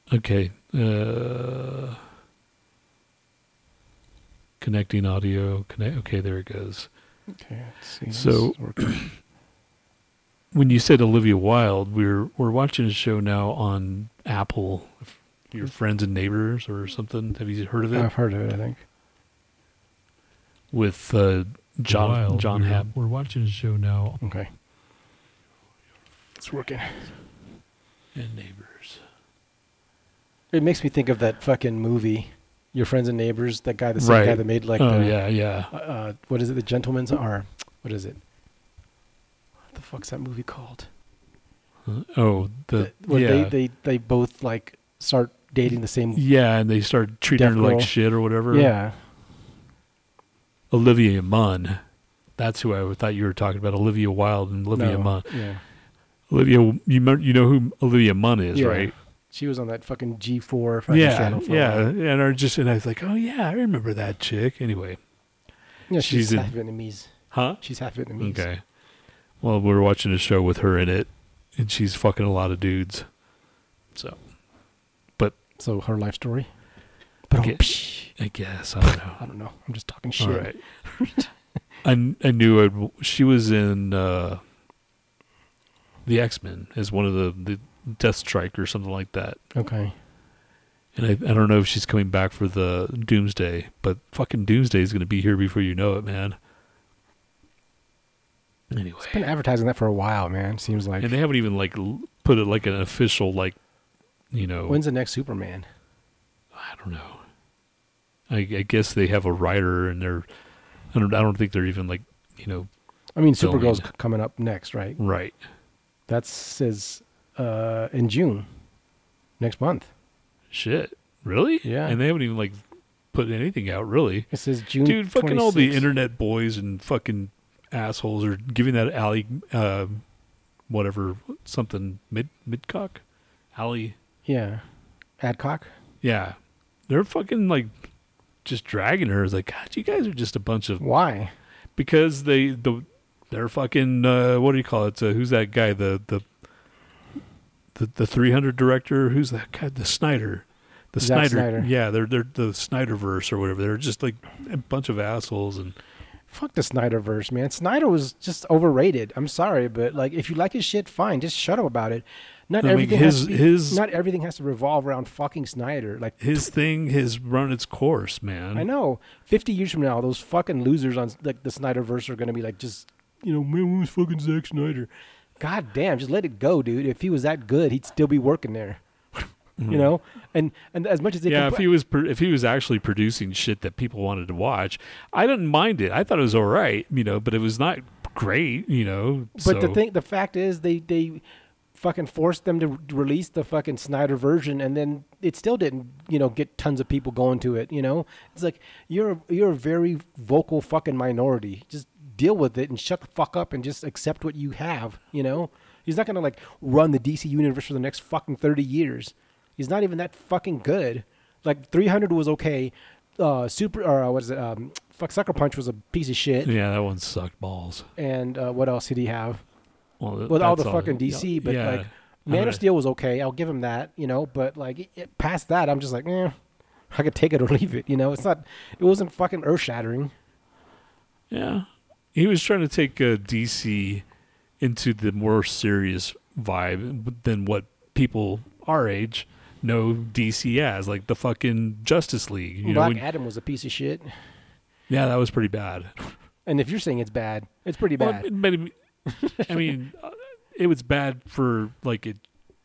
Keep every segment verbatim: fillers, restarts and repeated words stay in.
Okay. Uh, connecting audio. Connect. Okay, there it goes. Okay, let's see. So, when you said Olivia Wilde, we're we're watching a show now on Apple. Your Friends and Neighbors or something. Have you heard of it? I've heard of it, I think. With uh, John Wild. John we're, Happ. We're watching a show now. Okay. It's working. And Neighbors. It makes me think of that fucking movie, Your Friends and Neighbors. That guy, the same Right. guy that made like Oh the, yeah, yeah. uh, uh, what is it, The Gentleman's or what is it? What the fuck's that movie called? Uh, oh, the The- where yeah, they, they they both like start dating the same. yeah, and they start treating Deaf her like girl. shit or whatever. Yeah. Olivia Munn. That's who I thought you were talking about. Olivia Wilde and Olivia No, Munn. Yeah. Olivia, you mo- you know who Olivia Munn is, Yeah. right? She was on that fucking G four fucking Yeah, channel for yeah. a while. And I just and I was like, oh yeah, I remember that chick. Anyway, Yeah, she's, She's in- half Vietnamese. huh? She's half Vietnamese. Okay. Well, we were watching a show with her in it, and she's fucking a lot of dudes. So, So her life story. But Okay. I guess I don't know. I don't know. I'm just talking shit. All right. I I knew it. She was in uh, the X-Men as one of the the Deathstrike or something like that. Okay. And I I don't know if she's coming back for the Doomsday, but fucking Doomsday is going to be here before you know it, man. Anyway, It's been advertising that for a while, man. Seems like. and they haven't even like l- put it like an official like, you know. When's the next Superman? I don't know. I, I guess they have a writer, and they're. I don't. I don't think they're even like, you know. I mean, Filming. Supergirl's c- coming up next, right? Right. That says uh, in June, next month. Shit. Really? Yeah. And they haven't even like put anything out, really. It says June. Dude, fucking all the twenty-sixth. internet boys and fucking assholes are giving that alley, uh, whatever, something mid midcock, alley. Yeah. Adcock. Yeah, they're fucking like just dragging her. It's like, God, you guys are just a bunch of Why? because they the they're fucking uh, what do you call it? Uh, who's that guy? The the the the three hundred director. Who's that guy? The Snyder. The Zack Snyder. Snyder. Yeah, they're they're the Snyderverse or whatever. They're just like a bunch of assholes and. Fuck the Snyderverse, man. Snyder was just overrated. I'm sorry, but like, if you like his shit, fine. Just shut up about it. Not I mean, everything his- has to be, his- not everything has to revolve around fucking Snyder. Like His thing has run its course, man. I know. Fifty years from now, those fucking losers on like the Snyderverse are gonna be like, just you know, man, who's fucking Zack Snyder? God damn, just let it go, dude. If he was that good, he'd still be working there. You know, and and as much as they Yeah, compl- if he was pro- if he was actually producing shit that people wanted to watch, I didn't mind it. I thought it was all right, you know, but it was not great, you know. But the so- thing, the fact is, they they fucking forced them to re- release the fucking Snyder version, and then it still didn't, you know, get tons of people going to it. You know, it's like you're a, you're a very vocal fucking minority. Just deal with it and shut the fuck up and just accept what you have. You know, he's not gonna like run the D C universe for the next fucking thirty years. He's not even that fucking good. Like three hundred was okay. Uh, super or uh, what is it? Um, fuck, Sucker Punch was a piece of shit. yeah, that one sucked balls. And uh, what else did he have? Well, With all that's the fucking D C, but yeah. like I Man mean, of Steel was okay. I'll give him that, you know. But like it, it- past that, I'm just like, eh, I could take it or leave it. You know, it's not. It wasn't fucking earth shattering. Yeah, he was trying to take uh, D C into the more serious vibe than what people our age know D C as, like the fucking Justice League. You know, Black when- Adam was a piece of shit. yeah, that was pretty bad. And if you're saying it's bad, it's pretty Well, bad. it- but it- I mean, uh, it was bad for like it.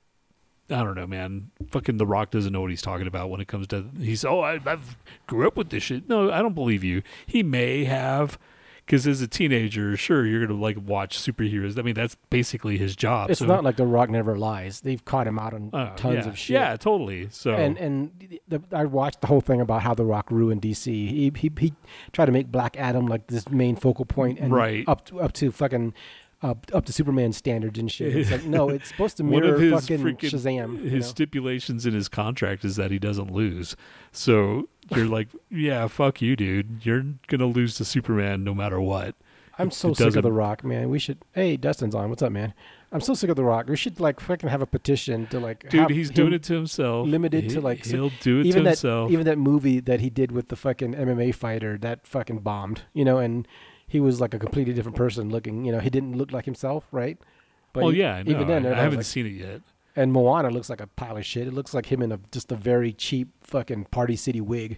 I don't know, man. Fucking The Rock doesn't know what he's talking about when it comes to. He's oh, I I've grew up with this shit. No, I don't believe you. He may have, because as a teenager, sure, you're gonna like watch superheroes. I mean, that's basically his job. It's so, not like The Rock never lies. They've caught him out on uh, tons yeah, of shit. Yeah, totally. So And and the, the, I watched the whole thing about how The Rock ruined D C. He he he tried to make Black Adam like this main focal point, and Right. up to, up to fucking up up to Superman standards and shit. It's like no, it's supposed to one mirror of his fucking freaking Shazam. you his know? stipulations in his contract is that he doesn't lose. So you're like, yeah, fuck you, dude. You're gonna lose to Superman no matter what. I'm so it sick of doesn't- The Rock, man. We should. Hey, Dustin's on. What's up, man? I'm so sick of The Rock. We should like fucking have a petition to like. Dude, have he's him doing it to himself. Limited he, to like. He'll do it even to that, himself. Even that movie that he did with the fucking M M A fighter that fucking bombed. You know, and he was like a completely different person looking. You know, he didn't look like himself, right? But well, he, yeah, I know. even then, I, I haven't like, seen it yet. And Moana looks like a pile of shit. It looks like him in a just a very cheap fucking Party City wig.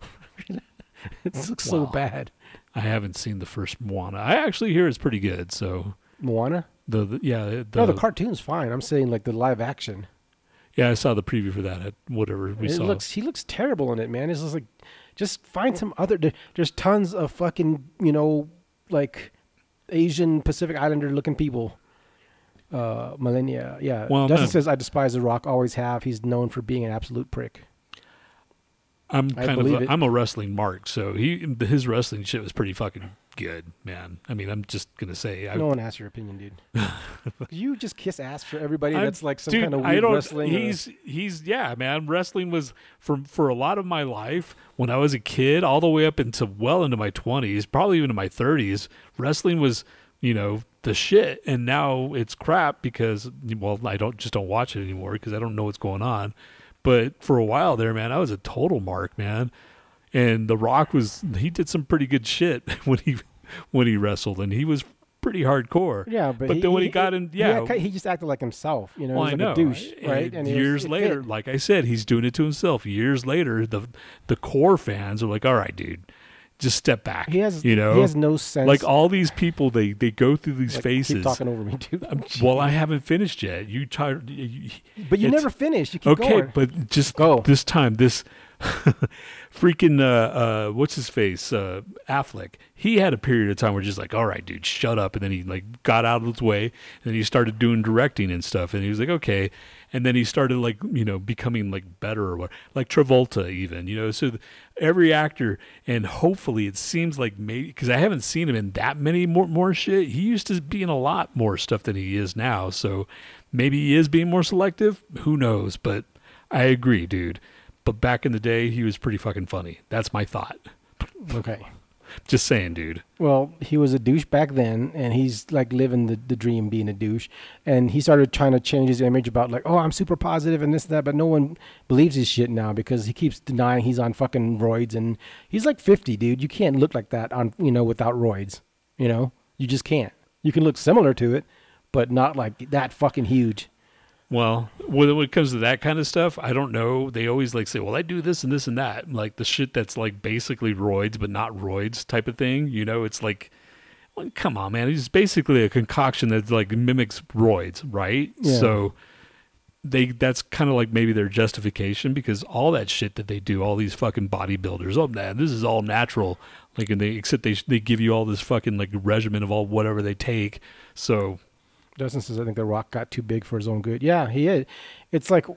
It looks so Wow. bad. I haven't seen the first Moana. I actually hear it's pretty good. So Moana? the, the yeah the, No, the cartoon's fine. I'm saying like the live action. yeah I saw the preview for that at whatever we it saw. looks he looks terrible in it, man. It's just like just find some other. There, there's tons of fucking you know like Asian Pacific Islander looking people. Uh, millennia, yeah. Well, Justin man. says I despise The Rock. Always have. He's known for being an absolute prick. I'm I kind of believe a, it. I'm a wrestling mark, so he his wrestling shit was pretty fucking good, man. I mean, I'm just gonna say, I, No one asked your opinion, dude. You just kiss ass for everybody. I'm- That's like some dude, kind of I weird don't, wrestling. or- He's he's yeah, man. Wrestling was for for a lot of my life when I was a kid, all the way up into well into my twenties, probably even in my thirties. Wrestling was, you know, the shit, and now it's crap because well, I don't just don't watch it anymore because I don't know what's going on. But for a while there, man, I was a total mark, man. And The Rock was he did some pretty good shit when he when he wrestled, and he was pretty hardcore. yeah, but, but he, then when he, he got in, yeah, he, he just acted like himself. You know, well, he I was like know. a douche, And right? And it was- years it later, fit. like I said, he's doing it to himself. Years later, the the core fans are like, "All right, dude, just step back." he has you know, he has no sense. like all these people, they they go through these like, phases. Keep talking over me, dude. Um, well, I haven't finished yet. You tried, you, But you it's- never finished. You keep okay, going. but just Go. this time, this freaking uh, uh, what's his face, uh, Affleck. He had a period of time where just like, all right, dude, shut up, and then he like got out of his way, and then he started doing directing and stuff, and he was like, okay, and then he started like you know becoming like better or what, like Travolta even, you know. So th- every actor, and hopefully it seems like maybe because I haven't seen him in that many more more shit. He used to be in a lot more stuff than he is now, so maybe he is being more selective. Who knows? But I agree, dude. But back in the day, he was pretty fucking funny. That's my thought. Okay. Just saying, dude. Well, he was a douche back then, and he's like living the, the dream being a douche. And he started trying to change his image about like, oh, I'm super positive and this and that, but no one believes his shit now because he keeps denying he's on fucking roids. And he's like fifty, dude. You can't look like that on you know without roids. You know, you just can't. You can look similar to it, but not like that fucking huge. Well, when when it comes to that kind of stuff, I don't know. They always like say, well, I do this and this and that. Like the shit that's like basically roids, but not roids type of thing. You know, it's like, well, come on, man. It's basically a concoction that like mimics roids, right? Yeah. So they that's kind of like maybe their justification because all that shit that they do, all these fucking bodybuilders, oh man, this is all natural. Like, and they except they they give you all this fucking like regimen of all whatever they take. So Dustin says, I think The Rock got too big for his own good. Yeah, he is. It's like,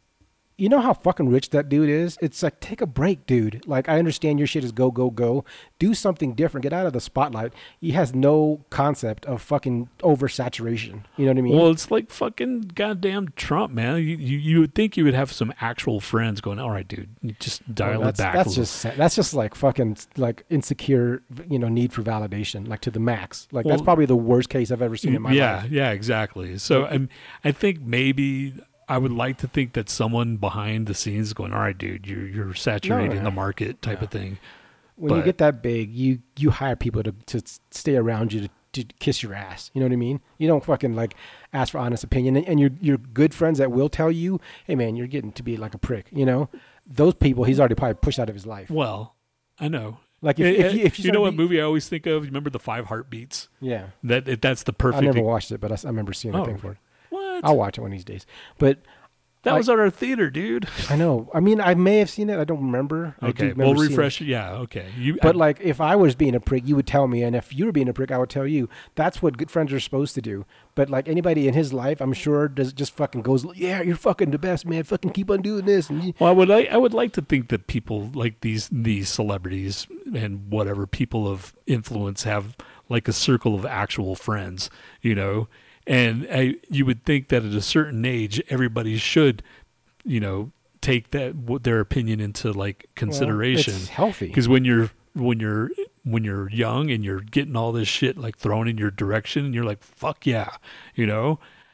you know how fucking rich that dude is? It's like, take a break, dude. Like, I understand your shit is go, go, go. Do something different. Get out of the spotlight. He has no concept of fucking oversaturation. You know what I mean? Well, it's like fucking goddamn Trump, man. You, you you would think you would have some actual friends going, all right, dude, you just dial Well, it that's, back. a That's little." just sa- that's just like fucking like insecure, you know, need for validation, like to the max. Like that's Well, probably the worst case I've ever seen in my yeah, life. yeah, exactly. So I'm, I think maybe I would like to think that someone behind the scenes is going, all right, dude, you're you're saturating yeah. the market type Yeah. of thing. When you But- get that big, you you hire people to to stay around you to, to kiss your ass. You know what I mean? You don't fucking like ask for honest opinion, and, and your your good friends that will tell you, hey man, you're getting to be like a prick. You know, those people he's already probably pushed out of his life. Well, I know. Like if Eh, if, eh, you, if you you're know gonna what be- movie I always think of? You remember the Five Heartbeats? Yeah, That it, that's the I perfect. never watched it, but I, s- I remember seeing a Oh, thing for it. What? I'll watch it one of these days. But that I- was at our theater, dude. I know. I mean, I may have seen it. I don't remember. I do Okay, remember we'll seeing it. refresh it. Yeah, okay. You, But I- like, if I was being a prick, you would tell me, and if you were being a prick, I would tell you. That's what good friends are supposed to do. But like anybody in his life, I'm sure does just fucking goes, yeah, you're fucking the best, man. Fucking keep on doing this. And you, Well, I would like I would like to think that people like these these celebrities and whatever people of influence have like a circle of actual friends, you know, and I, you would think that at a certain age everybody should, you know, take that what their opinion into like consideration Well, it's healthy. because when you're when you're when you're young and you're getting all this shit like thrown in your direction and you're like, fuck yeah, you know?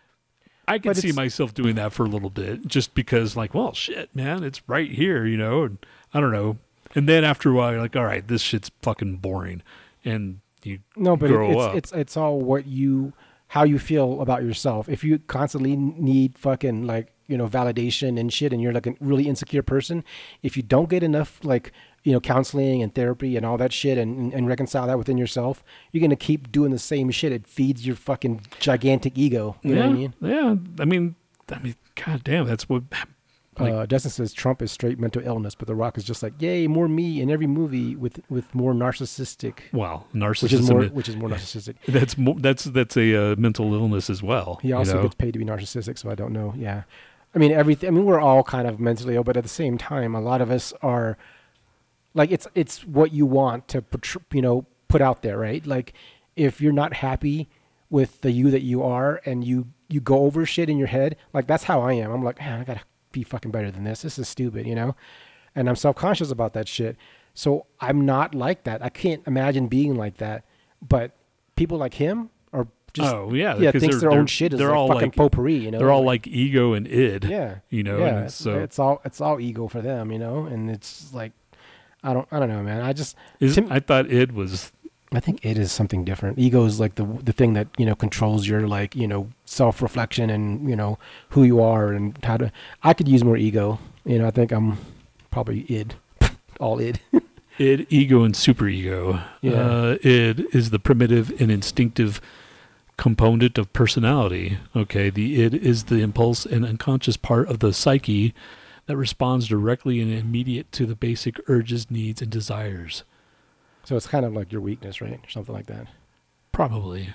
I can But see it's- myself doing that for a little bit just because like, well, shit, man, it's right here, you know? And I don't know. And then after a while, you're like, all right, this shit's fucking boring. And you No, but it, grow it's up. it's it's all what you how you feel about yourself. If you constantly need fucking like you know validation and shit, and you're like a really insecure person, if you don't get enough like you know counseling and therapy and all that shit, and, and, and reconcile that within yourself, you're gonna keep doing the same shit. It feeds your fucking gigantic ego. You yeah, know what I mean? Yeah. I mean, I mean, god damn, that's what. Like, uh, Justin says Trump is straight mental illness, but The Rock is just like, yay, more me in every movie with with more narcissistic, well, narcissism. which is more which is more narcissistic. That's more, that's that's a uh, mental illness as well. He also you know? gets paid to be narcissistic, so I don't know. Yeah, I mean everything. I mean we're all kind of mentally ill, but at the same time, a lot of us are like it's it's what you want to portray, you know put out there, right? Like if you're not happy with the you that you are, and you you go over shit in your head, like that's how I am. I'm like, man, I gotta be fucking better than this. This is stupid, you know, and I'm self-conscious about that shit. So I'm not like that. I can't imagine being like that. But people like him are just oh yeah, yeah because thinks they're- their own they're- shit is they're like all fucking like potpourri, you know. they're all like ego and id. yeah, you know. yeah. And It's, so it's all it's all ego for them, you know. And it's like I don't I don't know, man. I just is, Tim- I thought id was I think it is something different. Ego is like the the thing that you know controls your like you know self reflection and you know who you are and how to. I could use more ego. You know, I think I'm probably id, all id. id, ego, and superego. Yeah. Uh, id is the primitive and instinctive component of personality. Okay, the id is the impulse and unconscious part of the psyche that responds directly and immediate to the basic urges, needs, and desires. So it's kind of like your weakness, right, or something like that. Probably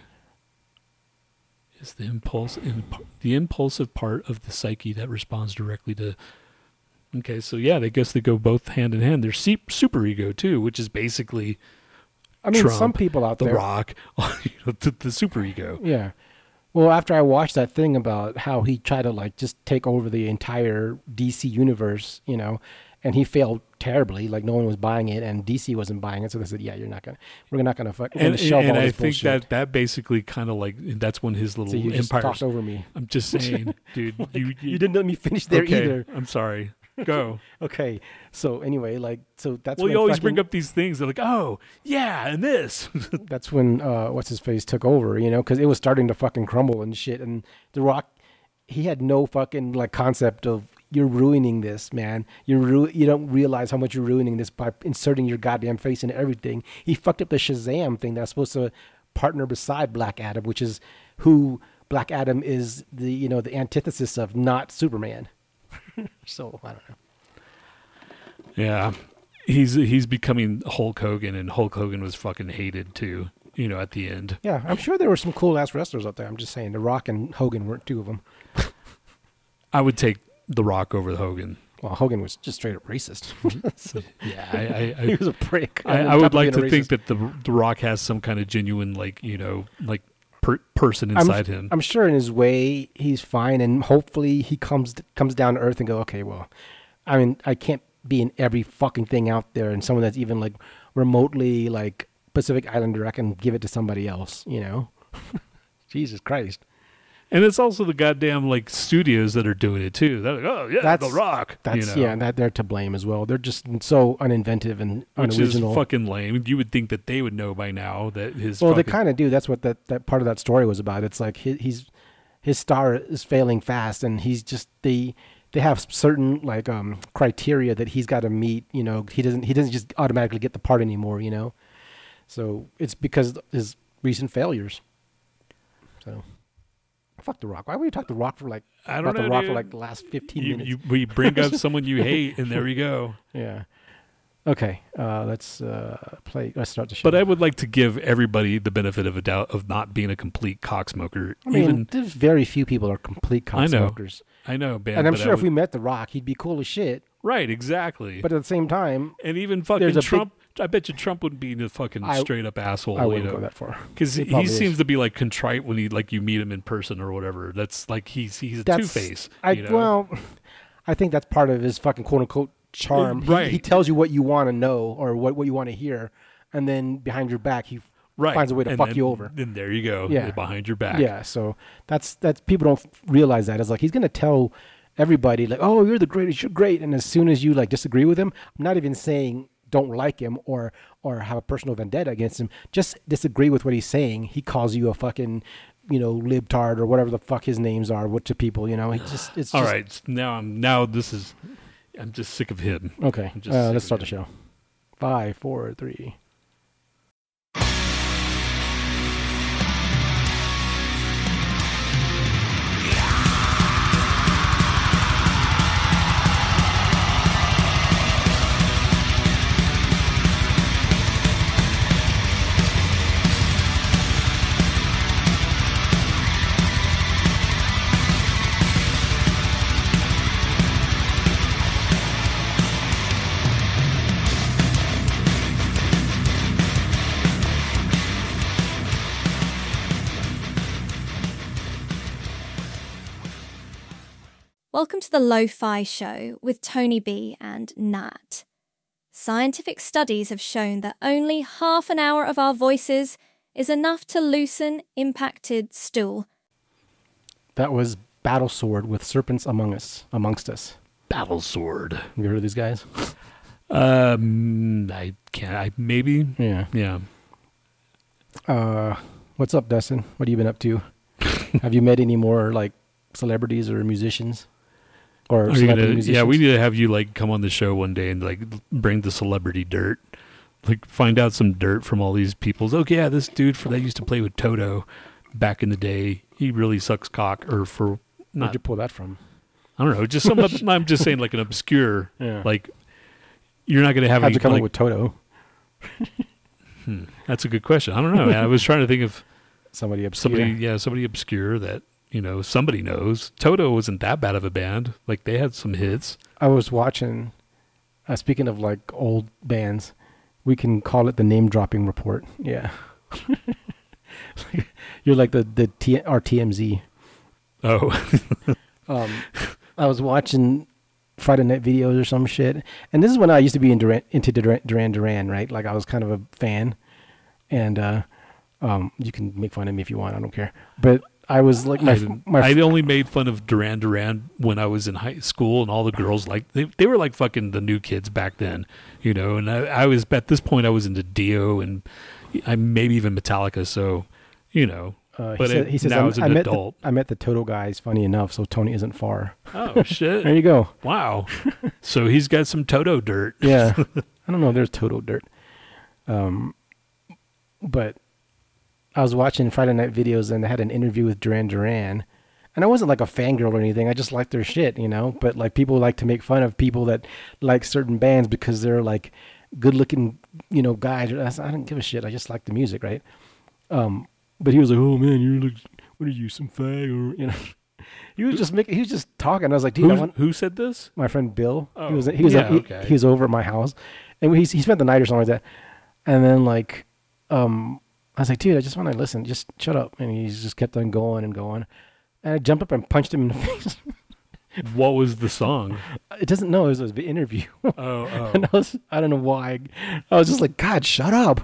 is the impulse in the impulsive part of the psyche that responds directly to. Okay, so yeah, I guess they go both hand in hand. There's se- superego too, which is basically I mean, Trump, some people out The there. Rock, you know, the, the superego. Yeah. Well, after I watched that thing about how he tried to like just take over the entire D C universe, you know, and he failed terribly. Like no one was buying it, and D C wasn't buying it, so they said, "Yeah, you're not gonna, we're not gonna fuck." We're And, gonna shelve and all I this think bullshit." that that basically kind of like that's when his little So you just empire. talked over me. I'm just saying, dude. you, you You didn't let me finish there okay, either. I'm sorry. Go. Okay. So anyway, like, so that's well, when you always fucking- bring up these things. They're like, oh yeah, and this. that's when uh, what's his face took over, you know, because it was starting to fucking crumble and shit. And The Rock, he had no fucking like concept of you're ruining this, man. You're ru- you don't realize how much you're ruining this by inserting your goddamn face into everything. He fucked up the Shazam thing that's supposed to partner beside Black Adam, which is who Black Adam is the you know the antithesis of, not Superman. So I don't know. Yeah, he's he's becoming Hulk Hogan, and Hulk Hogan was fucking hated too. You know, at the end. Yeah, I'm sure there were some cool ass wrestlers out there. I'm just saying, The Rock and Hogan weren't two of them. I would take The Rock over Hogan. Well, Hogan was just straight up racist. So, Yeah, I I, he I, was a prick. I, on I top would of like being to a think racist. that the The Rock has some kind of genuine, like you know, like per, person I'm- inside him. I'm sure in his way he's fine, and hopefully he comes comes down to earth and go, okay, well, I mean, I can't be in every fucking thing out there, and someone that's even like remotely like Pacific Islander, I can give it to somebody else, you know. Jesus Christ. And it's also the goddamn like studios that are doing it too. They're like, oh yeah, That's- The Rock. That's you know, yeah, that they're to blame as well. They're just so uninventive and which unoriginal. is fucking lame. You would think that they would know by now that his. Well, they fucking, kind of do. That's what that, that part of that story was about. It's like he, he's his star is failing fast, and he's just they they have certain like um criteria that he's got to meet. You know, he doesn't he doesn't just automatically get the part anymore. You know, so it's because of his recent failures. So. Fuck The Rock. Why would you talk The Rock for like I don't about know, The Rock dude. for like the last fifteen you, minutes? you we bring up someone you hate, and there we go. Yeah. Okay. Uh, let's uh, play. Let's start the show. But I would like to give everybody the benefit of a doubt of not being a complete cocksmoker. I mean, Even there's very few people are complete I know. cocksmokers. I know, Ben, And I'm but I sure if would- we met The Rock, he'd be cool as shit. right, exactly. But at the same time, and even fucking there's a big- Trump, I bet you Trump wouldn't be a fucking I- straight up asshole. I you wouldn't know? go that far. Because He he, probably seems is. to be like contrite when he like you meet him in person or whatever. That's like he's he's a two That's face. I You know? well, I think that's part of his fucking quote unquote charm. He- Right. He, tells you what you want to know or what, what you want to hear and then behind your back he right. finds a way to and fuck then, you over. Then there you go. Yeah. Behind your back. Yeah, so that's that's people don't realize that. It's like he's gonna tell everybody like, oh, you're the greatest, you're great, and as soon as you like disagree with him, I'm not even saying don't like him or or have a personal vendetta against him. Just disagree with what he's saying. He calls you a fucking, you know, libtard or whatever the fuck his names are. What to people, you know? He just it's All just, right. Now I'm now this is. I'm just sick of him. Okay, I'm just uh, sick let's of start the him. show. Five, four, three. Welcome to the Lo-Fi Show with Tony B and Nat. Scientific studies have shown that only half an hour of our voices is enough to loosen impacted stool. That was Battle Sword with Serpents Among Us, Amongst Us. Battle Sword. Have you heard of these guys? Um, I can't. I maybe. Yeah. Yeah. Uh, what's up, Dustin? What have you been up to? Have you met any more like celebrities or musicians? Or Are you celebrity gonna, musicians? yeah, we need to have you like come on the show one day and like bring the celebrity dirt, like find out some dirt from all these people. Okay, yeah, this dude for that used to play with Toto back in the day. He really sucks cock, or for Where'd not. you pull that from? I don't know. Just some. ob- I'm just saying, like an obscure. Yeah. Like you're not gonna have. How'd any, you come like, up with Toto? hmm, that's a good question. I don't know. I was trying to think of Somebody obscure. somebody. Yeah, somebody obscure that. You know, somebody knows. Toto wasn't that bad of a band. Like, they had some hits. I was watching, uh, speaking of like old bands, we can call it the name dropping report. Yeah. You're like the, the T, our T M Z. Oh. Um, I was watching Friday Night Videos or some shit. And this is when I used to be in Duran, into Duran, Duran Duran, right? Like I was kind of a fan. And uh, um, you can make fun of me if you want. I don't care. But I was like my I, f- my f- I only made fun of Duran Duran when I was in high school, and all the girls like they they were like fucking the new kids back then, you know. And I, I was at this point I was into Dio and I maybe even Metallica. So, you know, uh, he, but said, it, he says now I'm- as an I met adult, The, I met the Toto guys. Funny enough, so Tony isn't far. oh shit, There you go. wow. So he's got some Toto dirt. Yeah. I don't know. There's Toto dirt. Um, but I was watching Friday Night Videos and they had an interview with Duran Duran. And I wasn't like a fangirl or anything. I just liked their shit, you know. But like people like to make fun of people that like certain bands because they're like good looking, you know, guys. I don't give a shit. I just like the music, right? Um, but he was like, "Oh man, you're like, what are you, some fag?" Or you know, he was just making. He was just talking. I was like, "Dude, I Who's- want." who said this? My friend Bill. Oh, he was he was yeah, he, okay. he was over at my house, and he he spent the night or something like that. And then like, um, I was like, "Dude, I just want to listen. Just shut up." And he just kept on going and going. And I jumped up and punched him in the face. What was the song? It doesn't know. It was an interview. Oh, oh. And I was, I don't know why. I was just like, God, shut up.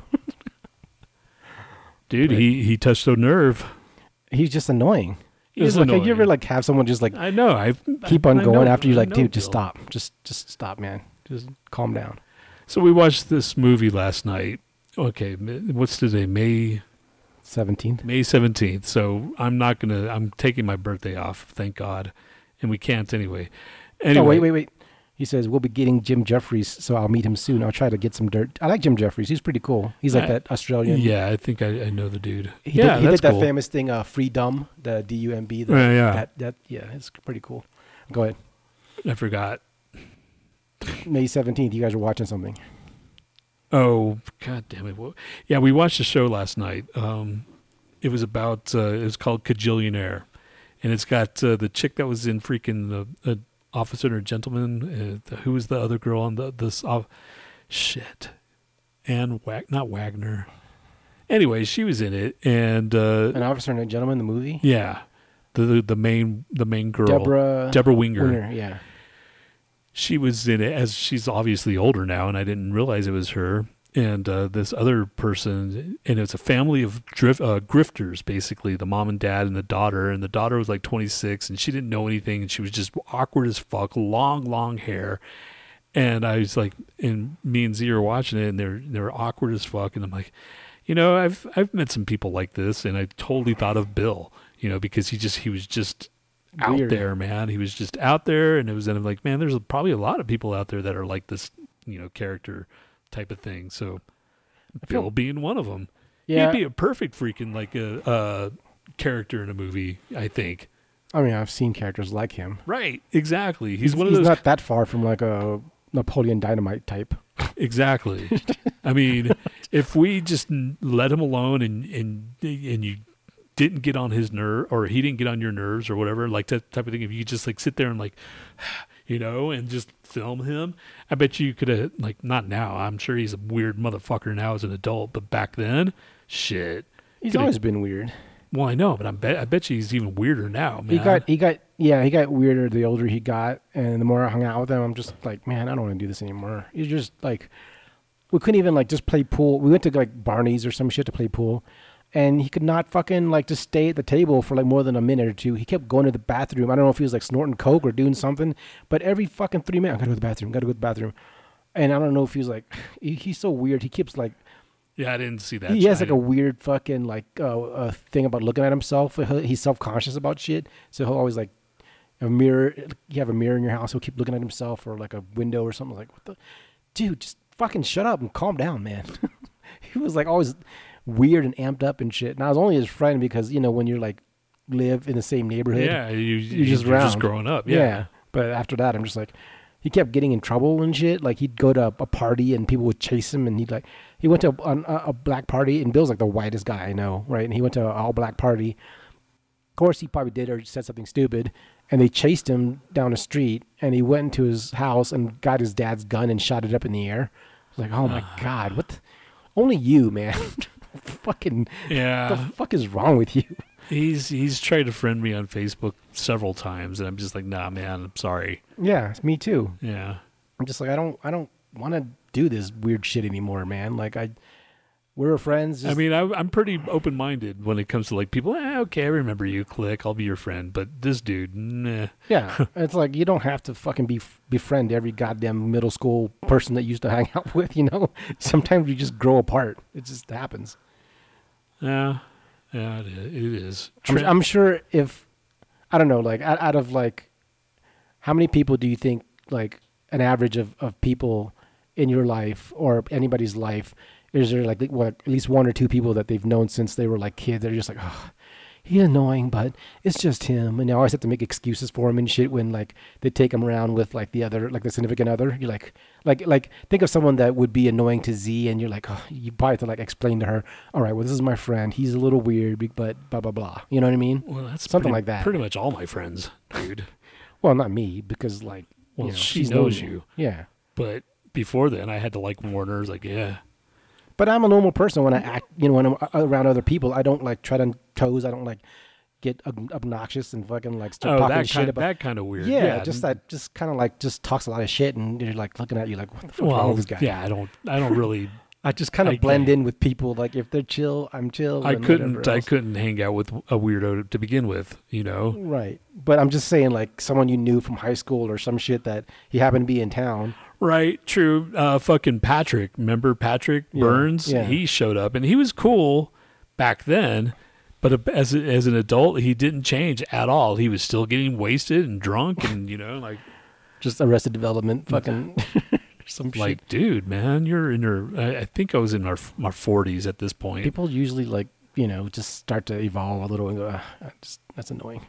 Dude, But- he, he touched a nerve. He's just annoying. He It's is like, you annoying. ever like have someone just like I know. I keep on I going know- after you I like, know dude, just Bill. stop. Just, just stop, man. Just calm down. So we watched this movie last night. Okay, m- what's today? May seventeenth. May seventeenth. So I'm not gonna. I'm taking my birthday off. Thank God, and we can't anyway. Anyway, Oh, wait, wait, wait. He says, we'll be getting Jim Jeffries, so I'll meet him soon. I'll try to get some dirt. I like Jim Jeffries. He's pretty cool. He's like I- that Australian. Yeah, I think I, I know the dude. He yeah, did, he that's did that cool. famous thing, uh, Free Dumb, the D U M B. The, Yeah, yeah. That, that, yeah, it's pretty cool. Go ahead. I forgot. May seventeenth, you guys are watching something. Oh, God damn it! Well, yeah, we watched a show last night. Um, it was about. Uh, it was called Kajillionaire, and it's got uh, the chick that was in freaking the uh, Officer and Gentleman. Uh, the, who was the other girl on the this? Uh, shit, Anne Wag not Wagner. Anyway, she was in it, and uh, An Officer and a Gentleman, the movie? yeah, the, the the main the main girl, Deborah Deborah Winger. Winger, yeah. She was in it as she's obviously older now, and I didn't realize it was her. and uh, this other person, and it's a family of drift, uh, grifters, basically, the mom and dad and the daughter, and the daughter was like twenty-six, and she didn't know anything, and she was just awkward as fuck, long, long hair, and I was like, and me and Z are watching it, and they're they're awkward as fuck, and I'm like, you know, I've I've met some people like this, and I totally thought of Bill, you know, because he just he was just out Weird. there, man. He was just out there, and it was, and I'm like, man, there's probably a lot of people out there that are like this, you know, character type of thing. So feel- Bill being one of them, Yeah. he'd be a perfect freaking like a, a character in a movie, I think. I mean, I've seen characters like him. Right, exactly. He's, one of he's those. not that far from like a Napoleon Dynamite type. Exactly. I mean, if we just n- let him alone and and and you didn't get on his nerve, or he didn't get on your nerves, or whatever, like that type of thing. If you just like sit there and like, you know, and just film him, I bet you could have, like, not now. I'm sure he's a weird motherfucker now as an adult, but back then, shit. He's Coulda- always been weird. Well, I know, but I bet I bet you he's even weirder now, man. He got he got yeah he got weirder the older he got, and the more I hung out with him, I'm just like, man, I don't want to do this anymore. He's just like, we couldn't even like just play pool. We went to like Barney's or some shit to play pool, and he could not fucking like just stay at the table for like more than a minute or two. He kept going to the bathroom. I don't know if he was like snorting coke or doing something, but every fucking three minutes, I gotta go to the bathroom, gotta go to the bathroom. And I don't know if he was like, he, he's so weird. He keeps like, Yeah, I didn't see that. he has like I- a weird fucking like uh, uh, thing about looking at himself. He'll- He's self conscious about shit, so he'll always like a mirror. You have a mirror in your house. He'll keep looking at himself, or like a window or something. Like, what the, dude? Just fucking shut up and calm down, man. He was like always weird and amped up and shit. And I was only his friend because, you know, when you're like live in the same neighborhood, Yeah, you, you, you're just you're just around. growing up. yeah. Yeah. But after that, I'm just like, he kept getting in trouble and shit. Like he'd go to a party and people would chase him, and he'd like, he went to a, a, a black party, and Bill's like the whitest guy I know, right? And he went to an all black party. Of course, he probably did or said something stupid, and they chased him down the street, and he went into his house and got his dad's gun and shot it up in the air. I was like, oh my god, what? The, only you, man. Fucking, Yeah. the fuck is wrong with you? He's he's tried to friend me on Facebook several times, and I'm just like, nah, man, I'm sorry. Yeah, it's me too. Yeah. I'm just like, I don't, I don't want to do this weird shit anymore, man. Like I, we were friends. I just- mean, I, I'm pretty open-minded when it comes to like people. Eh, okay, I remember you. Click, I'll be your friend. But this dude, nah. yeah, it's like you don't have to fucking be befriend every goddamn middle school person that you used to hang out with. You know, sometimes you just grow apart. It just happens. Yeah, yeah, it is. It is. I'm, Trent- I'm sure if I don't know, like out, out of like, how many people do you think like an average of, of people in your life or anybody's life, is there like what at least one or two people that they've known since they were like kids that are just like, oh, he's annoying, but it's just him, and they always have to make excuses for him and shit when like they take him around with like the other like the significant other. You're like like like think of someone that would be annoying to Z, and you're like, oh, you probably have to like explain to her, all right, well, this is my friend, he's a little weird, but blah blah blah. You know what I mean? well, that's something pretty- like that. Pretty much all my friends, dude. Well, not me, because like, Well, you know, she she's knows known me. you. Yeah, But before then, I had to like warn her. I was like, yeah, but I'm a normal person when I act. You know, when I'm a- around other people, I don't like tread on toes. I don't like get ob- obnoxious and fucking like start oh, talking that shit kind, about. that kind of weird. Yeah, just that, just kind of like just talks a lot of shit, and you're like looking at you like, what the fuck wrong Well, with this guy? yeah, I don't, I don't really. I just kind I- of blend in with people. Like if they're chill, I'm chill. I and couldn't, whatever I else. couldn't hang out with a weirdo to begin with. You know. Right, but I'm just saying, like someone you knew from high school or some shit that he happened to be in town. Right, true. Uh, fucking Patrick. Remember Patrick Yeah, Burns? yeah. He showed up, and he was cool back then. But as a, as an adult, he didn't change at all. He was still getting wasted and drunk, and you know, like Just Arrested Development, fucking some shit. like, dude, man, you're in your. I, I think I was in our my forties at this point. People usually like, you know, just start to evolve a little and go, ah, just, that's annoying.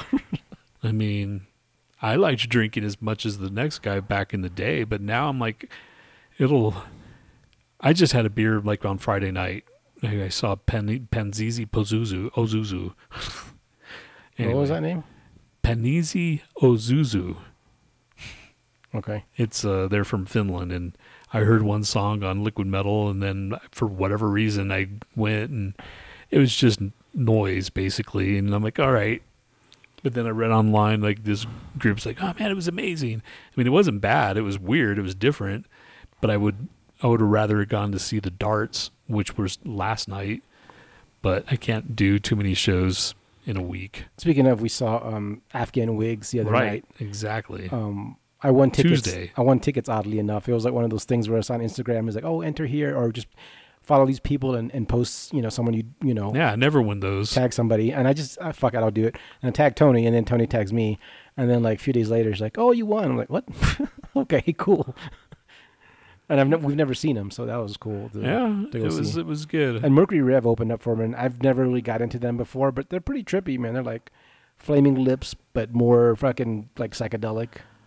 I mean, I liked drinking as much as the next guy back in the day, but now I'm like, it'll. I just had a beer like on Friday night. I saw Pen, Penzizi Pozuzu Ozuzu. What was that name? Penzizi Ozuzu. Okay. It's uh, they're from Finland, and I heard one song on Liquid Metal, and then for whatever reason I went, and it was just noise basically, and I'm like, all right. But then I read online like this group's like, oh man, it was amazing. I mean, it wasn't bad. It was weird. It was different. But I would I would have rather gone to see the Darts, which was last night, but I can't do too many shows in a week. Speaking of, we saw um, Afghan Wigs the other right, night. Exactly. Um, I won tickets. Tuesday. I won tickets. Oddly enough, it was like one of those things where it's on Instagram. It's like, oh, enter here, or just follow these people and, and post, you know, someone you you know. Yeah, I never win those. Tag somebody, and I just ah, fuck it, I'll do it. And I tag Tony, and then Tony tags me, and then like a few days later, he's like, oh, you won. I'm like, what? Okay, cool. And I've ne- we've never seen him, so that was cool. To, yeah, to go it was see. it was good. And Mercury Rev opened up for me, and I've never really got into them before, but they're pretty trippy, man. They're like Flaming Lips, but more fucking like psychedelic.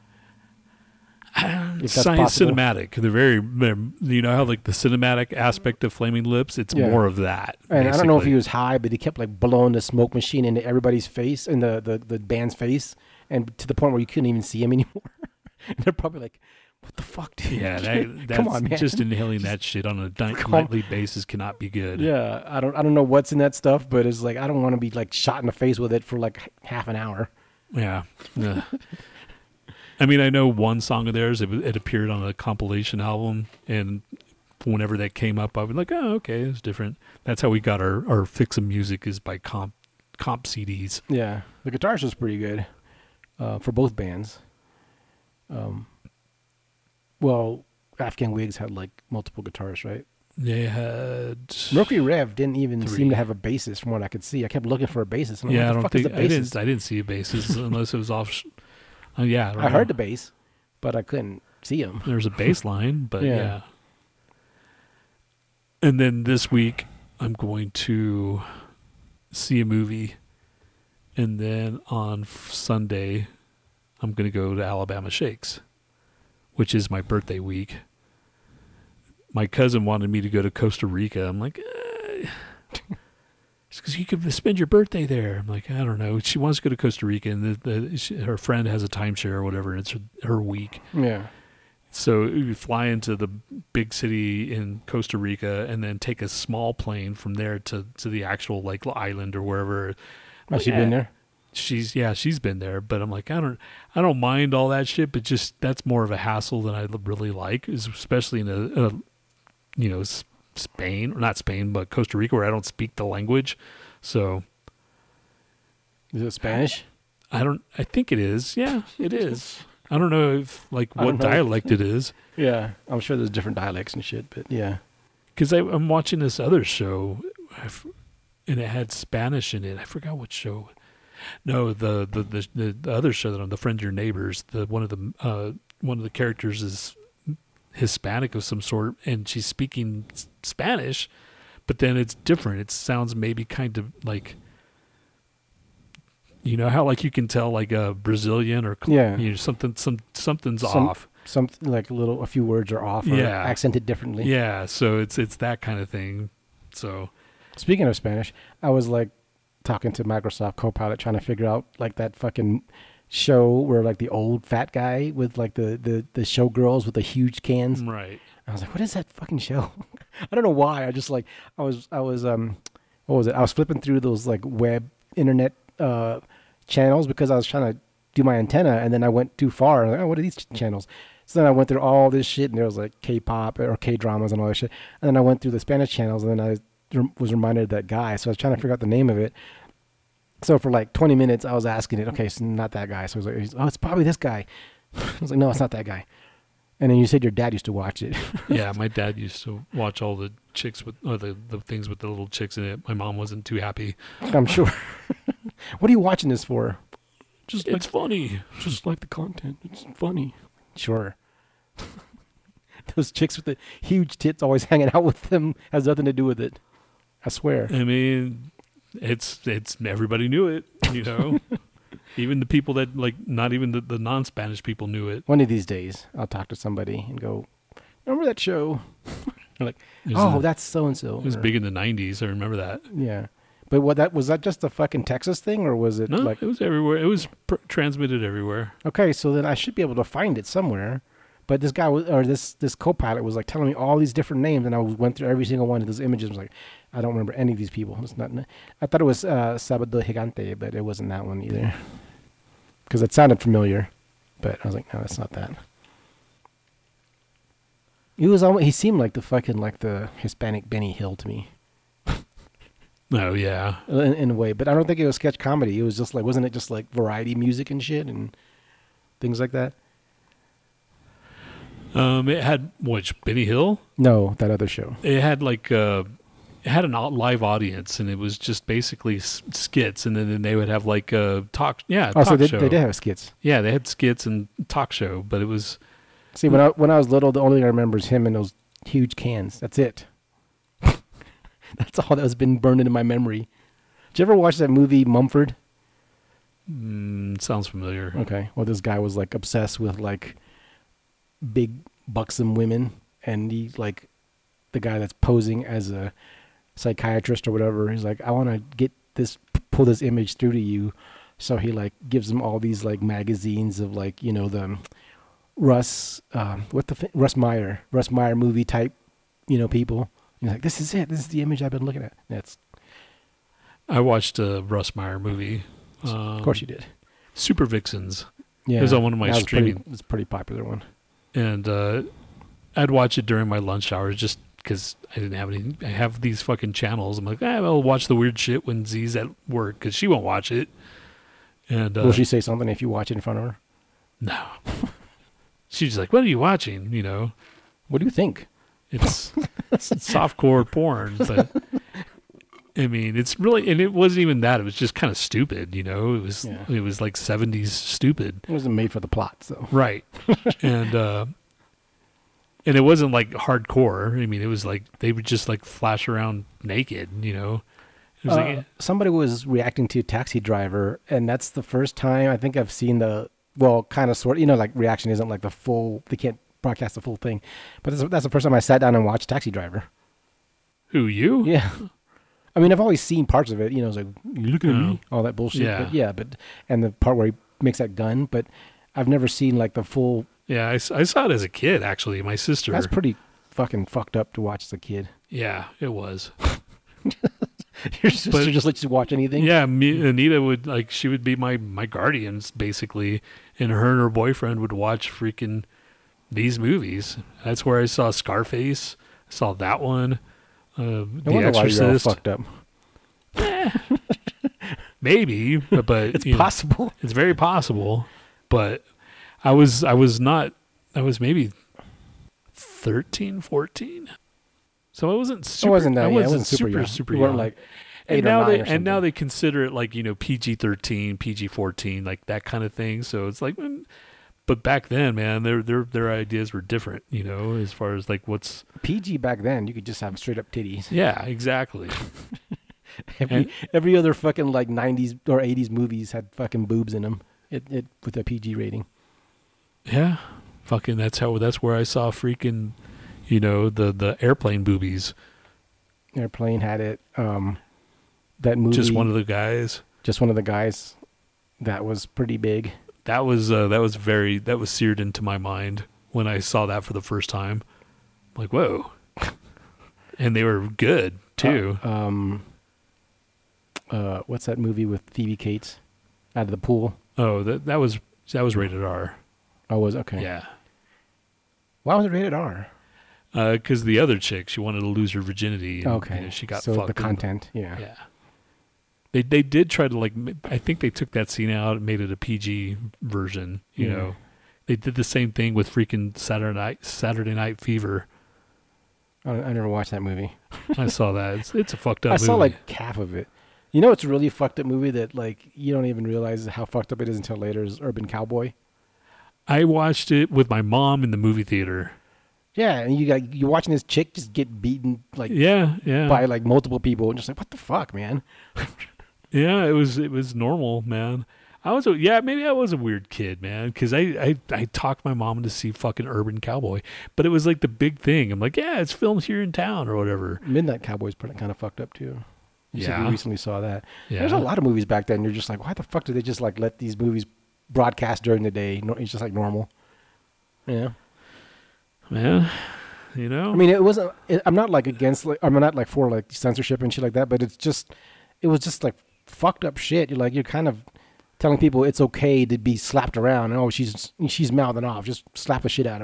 If that's Science possible. cinematic. They're very, you know how like the cinematic aspect of Flaming Lips. It's Yeah. more of that. And I don't know if basically. he was high, but he kept like blowing the smoke machine into everybody's face, in the, the, the band's face, and to the point where you couldn't even see him anymore. And they're probably like, what the fuck, dude? Yeah, that, that's Come on, man. just inhaling that shit on a di- Come- nightly basis cannot be good. Yeah, I don't I don't know what's in that stuff, but it's like I don't want to be like shot in the face with it for like h- half an hour. Yeah. Yeah. I mean, I know one song of theirs. It, was- it appeared on a compilation album, and whenever that came up, I was like, "Oh, okay, it's different." That's how we got our our fix of music, is by comp comp C Ds. Yeah, the guitarist was pretty good uh, for both bands. Um, well, Afghan Wigs had like multiple guitarists, right? They had Mercury Rev didn't even Three. seem to have a bassist, from what I could see. I kept looking for a bassist. And I'm Yeah, I like, what don't the fuck think is I the didn't. bassist? I didn't see a bassist unless it was off. Sh- uh, yeah, I, don't I heard know. the bass, but I couldn't see him. There's a bass line, but Yeah. yeah. And then this week, I'm going to see a movie, and then on f- Sunday, I'm going to go to Alabama Shakes, which is my birthday week. My cousin wanted me to go to Costa Rica. I'm like, eh. Because you could spend your birthday there. I'm like, I don't know. She wants to go to Costa Rica, and the, the, she, her friend has a timeshare or whatever, and it's her, her week. Yeah. So you fly into the big city in Costa Rica, and then take a small plane from there to, to the actual like island or wherever. Has she been there? She's yeah, she's been there, but I'm like, I don't, I don't mind all that shit, but just that's more of a hassle than I really like, is especially in a, a you know, S- Spain or not Spain, but Costa Rica, where I don't speak the language. So Is it Spanish? I don't. I think it is. Yeah, it is. I don't know if like I what don't know. dialect it is. Yeah. I'm sure there's different dialects and shit, but yeah. Because I'm watching this other show, I f- and it had Spanish in it. I forgot what show. No, the the the, the, the other show that on the Friends Your Neighbors. The one of the uh, one of the characters is Hispanic of some sort, and she's speaking s- Spanish, but then it's different. It sounds maybe kind of like, you know how like you can tell like a Brazilian or Yeah. you know, something some something's Some- off. Something like a little, a few words are off or Yeah. accented differently. Yeah, so it's it's that kind of thing. So Speaking of Spanish, I was like talking to Microsoft Copilot trying to figure out like that fucking show where like the old fat guy with like the, the, the showgirls with the huge cans. right. I was like, what is that fucking show? I don't know why. I just like, I was, I was, um, what was it? I was flipping through those like web internet uh, channels because I was trying to do my antenna, and then I went too far. I was like, oh, what are these ch- channels? So then I went through all this shit, and there was like K-pop or K-dramas and all that shit. And then I went through the Spanish channels, and then I rem- was reminded of that guy. So I was trying to figure out the name of it. So for like twenty minutes, I was asking it, okay, it's not that guy. So I was like, oh, it's probably this guy. I was like, no, it's not that guy. And then you said your dad used to watch it. Yeah, my dad used to watch all the chicks with or the, the things with the little chicks in it. My mom wasn't too happy. I'm sure. What are you watching this for? Just it's funny. Just like the content. It's funny. Sure. Those chicks with the huge tits always hanging out with them has nothing to do with it. I swear. I mean, it's it's everybody knew it, you know. Even the people that like not even the, the non-Spanish people knew it. One of these days, I'll talk to somebody and go, remember that show? They're like, It was oh, a- that's so-and-so. It was Or- big in the nineties. I remember that. Yeah. But what that was that just a fucking Texas thing, or was it No, like, it was everywhere. It was pr- transmitted everywhere. okay, so then I should be able to find it somewhere. But this guy was, or this this co-pilot was like telling me all these different names, and I was, went through every single one of those images. I was like, I don't remember any of these people. It's not. I thought it was uh, Sábado Gigante, but it wasn't that one either. Because it sounded familiar, but I was like, no, that's not that. He was almost, he seemed like the fucking like the Hispanic Benny Hill to me. Oh yeah, In, in a way, but I don't think it was sketch comedy. It was just like, wasn't it just like variety music and shit and things like that? um, it had which Benny Hill. No, that other show. It had like uh, it had an au- live audience, and it was just basically s- skits, and then, then they would have like a talk. Yeah, Oh, talk so they, show. they did have skits. Yeah, they had skits and talk show, but it was See, when I when I was little, the only thing I remember is him in those huge cans. That's it. That's all that has been burned into my memory. Did you ever watch that movie Mumford? mm, sounds familiar. Okay. Well, this guy was like obsessed with like big buxom women, and he like the guy that's posing as a psychiatrist or whatever. He's like, I want to get this, pull this image through to you. So he like gives him all these like magazines of like, you know, the Russ, um, what the f- Russ Meyer, Russ Meyer movie type, you know, people. And he's like, this is it. This is the image I've been looking at. That's I watched a Russ Meyer movie. Um, of course you did. Super Vixens, Yeah, it was on one of my that was pretty- streaming- It's a pretty popular one. and uh, I'd watch it during my lunch hours just because I didn't have any. I have these fucking channels. I'm like, ah, I'll watch the weird shit when Z's at work because she won't watch it. And uh, Will she say something if you watch it in front of her? no, she's like, "What are you watching?" You know, What do you think? it's, it's softcore porn, but I mean, it's really, and it wasn't even that. It was just kind of stupid. You know, it was Yeah. it was like seventies stupid. It wasn't made for the plot, so. Right. and uh and it wasn't like hardcore. I mean, it was like they would just like flash around naked, you know. It was Uh, like, somebody was reacting to Taxi Driver, and that's the first time I think I've seen the, well, kind of sort, you know, like reaction isn't like the full, they can't broadcast the full thing. But that's, that's the first time I sat down and watched Taxi Driver. who you? Yeah. I mean, I've always seen parts of it, you know, it's like, you looking at Oh. me? All that bullshit. Yeah. But yeah, but, and the part where he makes that gun, but I've never seen like the full, Yeah, I, s- I saw it as a kid actually. My sister. that's pretty fucking fucked up to watch as a kid. Yeah, it was. Your sister But- just lets you watch anything? Yeah, me, Anita would like she would be my my guardians basically, and her and her boyfriend would watch freaking these movies. That's where I saw Scarface. I saw that one. Uh, No the wonder why you're all Exorcist. fucked up. Maybe, but, but It's you know, possible. it's very possible. But I was I was not. I was maybe thirteen, fourteen. So I wasn't super. It wasn't that. I yeah, wasn't it wasn't super, super young. super You weren't young. like and eight now or they nine or and now something. they consider it like, you know, P G thirteen, P G fourteen, like that kind of thing. So it's like, mm, but back then, man, their their their ideas were different. You know, as far as like what's P G back then, you could just have straight up titties. yeah, exactly. Every, And- every other fucking like nineties or eighties movies had fucking boobs in them. It, it with a P G rating. Yeah, fucking. That's how. That's where I saw freaking, you know, the the airplane boobies. Airplane had it. Um, that movie, Just one of the guys. just one of the guys, that was pretty big. That was uh, that was very that was seared into my mind when I saw that for the first time. Like, whoa. And they were good too. Uh, um, uh, what's that movie with Phoebe Cates out of the pool? oh, that that was that was rated R. Oh, was okay. Yeah. Why was it rated R? Because the other chick, she wanted to lose her virginity. And, Okay, you know, she got so fucked. the and- content, yeah. Yeah. They they did try to like. m- I think they took that scene out and made it a P G version. You Yeah. know, they did the same thing with freaking Saturday Night Saturday Night Fever. I, I never watched that movie. I saw that. It's, it's a fucked up. I saw movie. like half of it. You know, it's a really fucked up movie that like you don't even realize how fucked up it is until later. Is Urban Cowboy? I watched it with my mom in the movie theater. Yeah, and you got you watching this chick just get beaten like Yeah, yeah, by like multiple people, and just like what the fuck, man? yeah. It was it was normal, man. I was a, yeah, maybe I was a weird kid, man, because I, I I talked my mom to see fucking Urban Cowboy, but it was like the big thing. I'm like, yeah, it's filmed here in town or whatever. Midnight Cowboy's pretty kind of fucked up too. You said Yeah. you recently saw that. Yeah, There's a lot of movies back then. You're just like, why the fuck did they just like let these movies broadcast during the day? No, it's just like normal. Yeah. man. You know, I mean, it wasn't. It, I'm not like against. Like, I'm not like for like censorship and shit like that. But it's just, it was just like fucked up shit. You're like, you're kind of telling people it's okay to be slapped around. And oh, she's she's mouthing off. Just slap the shit out of her.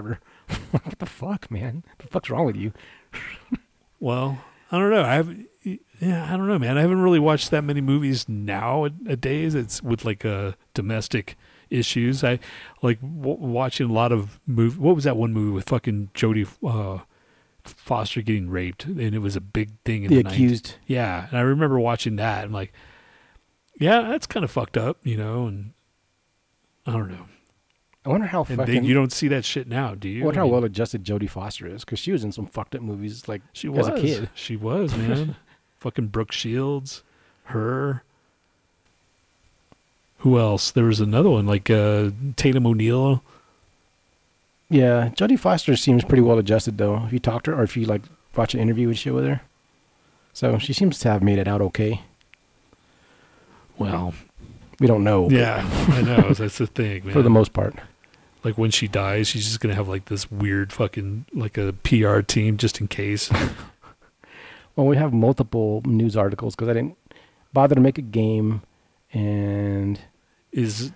What the fuck, man? What the fuck's wrong with you? Well, I don't know. I have, yeah, I don't know, man. I haven't really watched that many movies nowadays. It's with like uh, domestic issues. I like w- watching a lot of movie. What was that one movie with fucking Jodie uh, Foster getting raped, and it was a big thing in The the Accused. nineties. Yeah, and I remember watching that. I'm like, yeah, that's kind of fucked up, you know. And I don't know. I wonder how And fucking. they, you don't see that shit now, do you? I wonder I how mean, well adjusted Jodie Foster is, because she was in some fucked up movies like she as was a kid. She was, man. Fucking Brooke Shields, her. Who else? There was another one like uh, Tatum O'Neal. Yeah, Jodie Foster seems pretty well adjusted though. If you talk to her, or if you like watch an interview and shit with her, so she seems to have made it out okay. Well, We don't know. but yeah, I know. That's the thing, man. for the most part. Like when she dies, she's just gonna have like this weird fucking like a P R team just in case. Well, we have multiple news articles because I didn't bother to make a game, and Is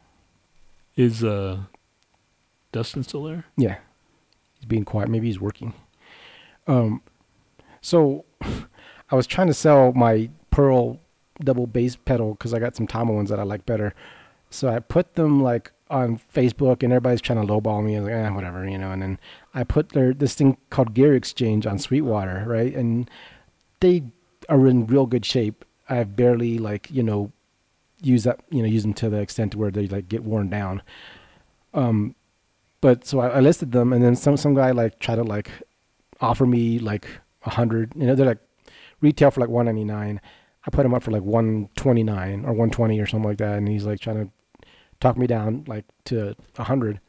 is uh Dustin still there? yeah, he's being quiet. Maybe he's working. Um, so I was trying to sell my Pearl double bass pedal because I got some Tama ones that I like better. So I put them like on Facebook, and everybody's trying to lowball me. I was like, eh, whatever, you know. And then I put their this thing called Gear Exchange on Sweetwater, right? And they are in real good shape. I've barely like you know use that you know use them to the extent where they like get worn down. Um, but so I, I listed them, and then some some guy like tried to like offer me like a hundred. You know, they're like retail for like one ninety nine. I put him up for like one twenty nine or one twenty or something like that, and he's like trying to talk me down like to a hundred.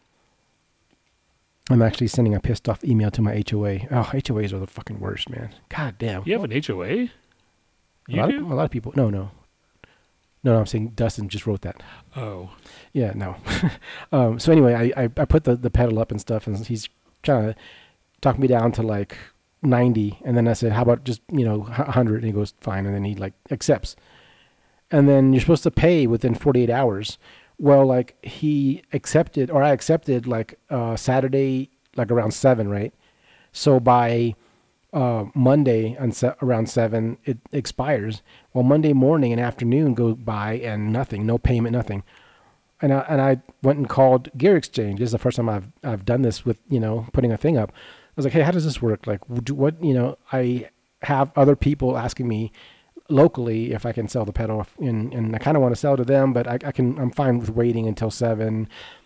I'm actually sending a pissed off email to my H O A. Oh, H O As are the fucking worst, man. God damn. You have an H O A? a You lot, do? of, a lot of people. No, no, no, no. I'm saying Dustin just wrote that. Oh, Yeah, no. um, so anyway, I, I I put the the pedal up and stuff, and he's trying to talk me down to like ninety, and then I said, how about just you know one hundred? And he goes, fine, and then he like accepts. And then you're supposed to pay within forty-eight hours. Well, like he accepted, or I accepted like uh, Saturday, like around seven, right? So by uh, Monday on se- around seven, it expires. Well, Monday morning and afternoon go by and nothing, no payment, nothing. And I, and I went and called Gear Exchange. This is the first time I've I've done this with you know putting a thing up. I was like, hey, how does this work? Like, do, what you know? I have other people asking me locally if I can sell the pedal, and and I kind of want to sell to them, but I, I can. I'm fine with waiting until seven.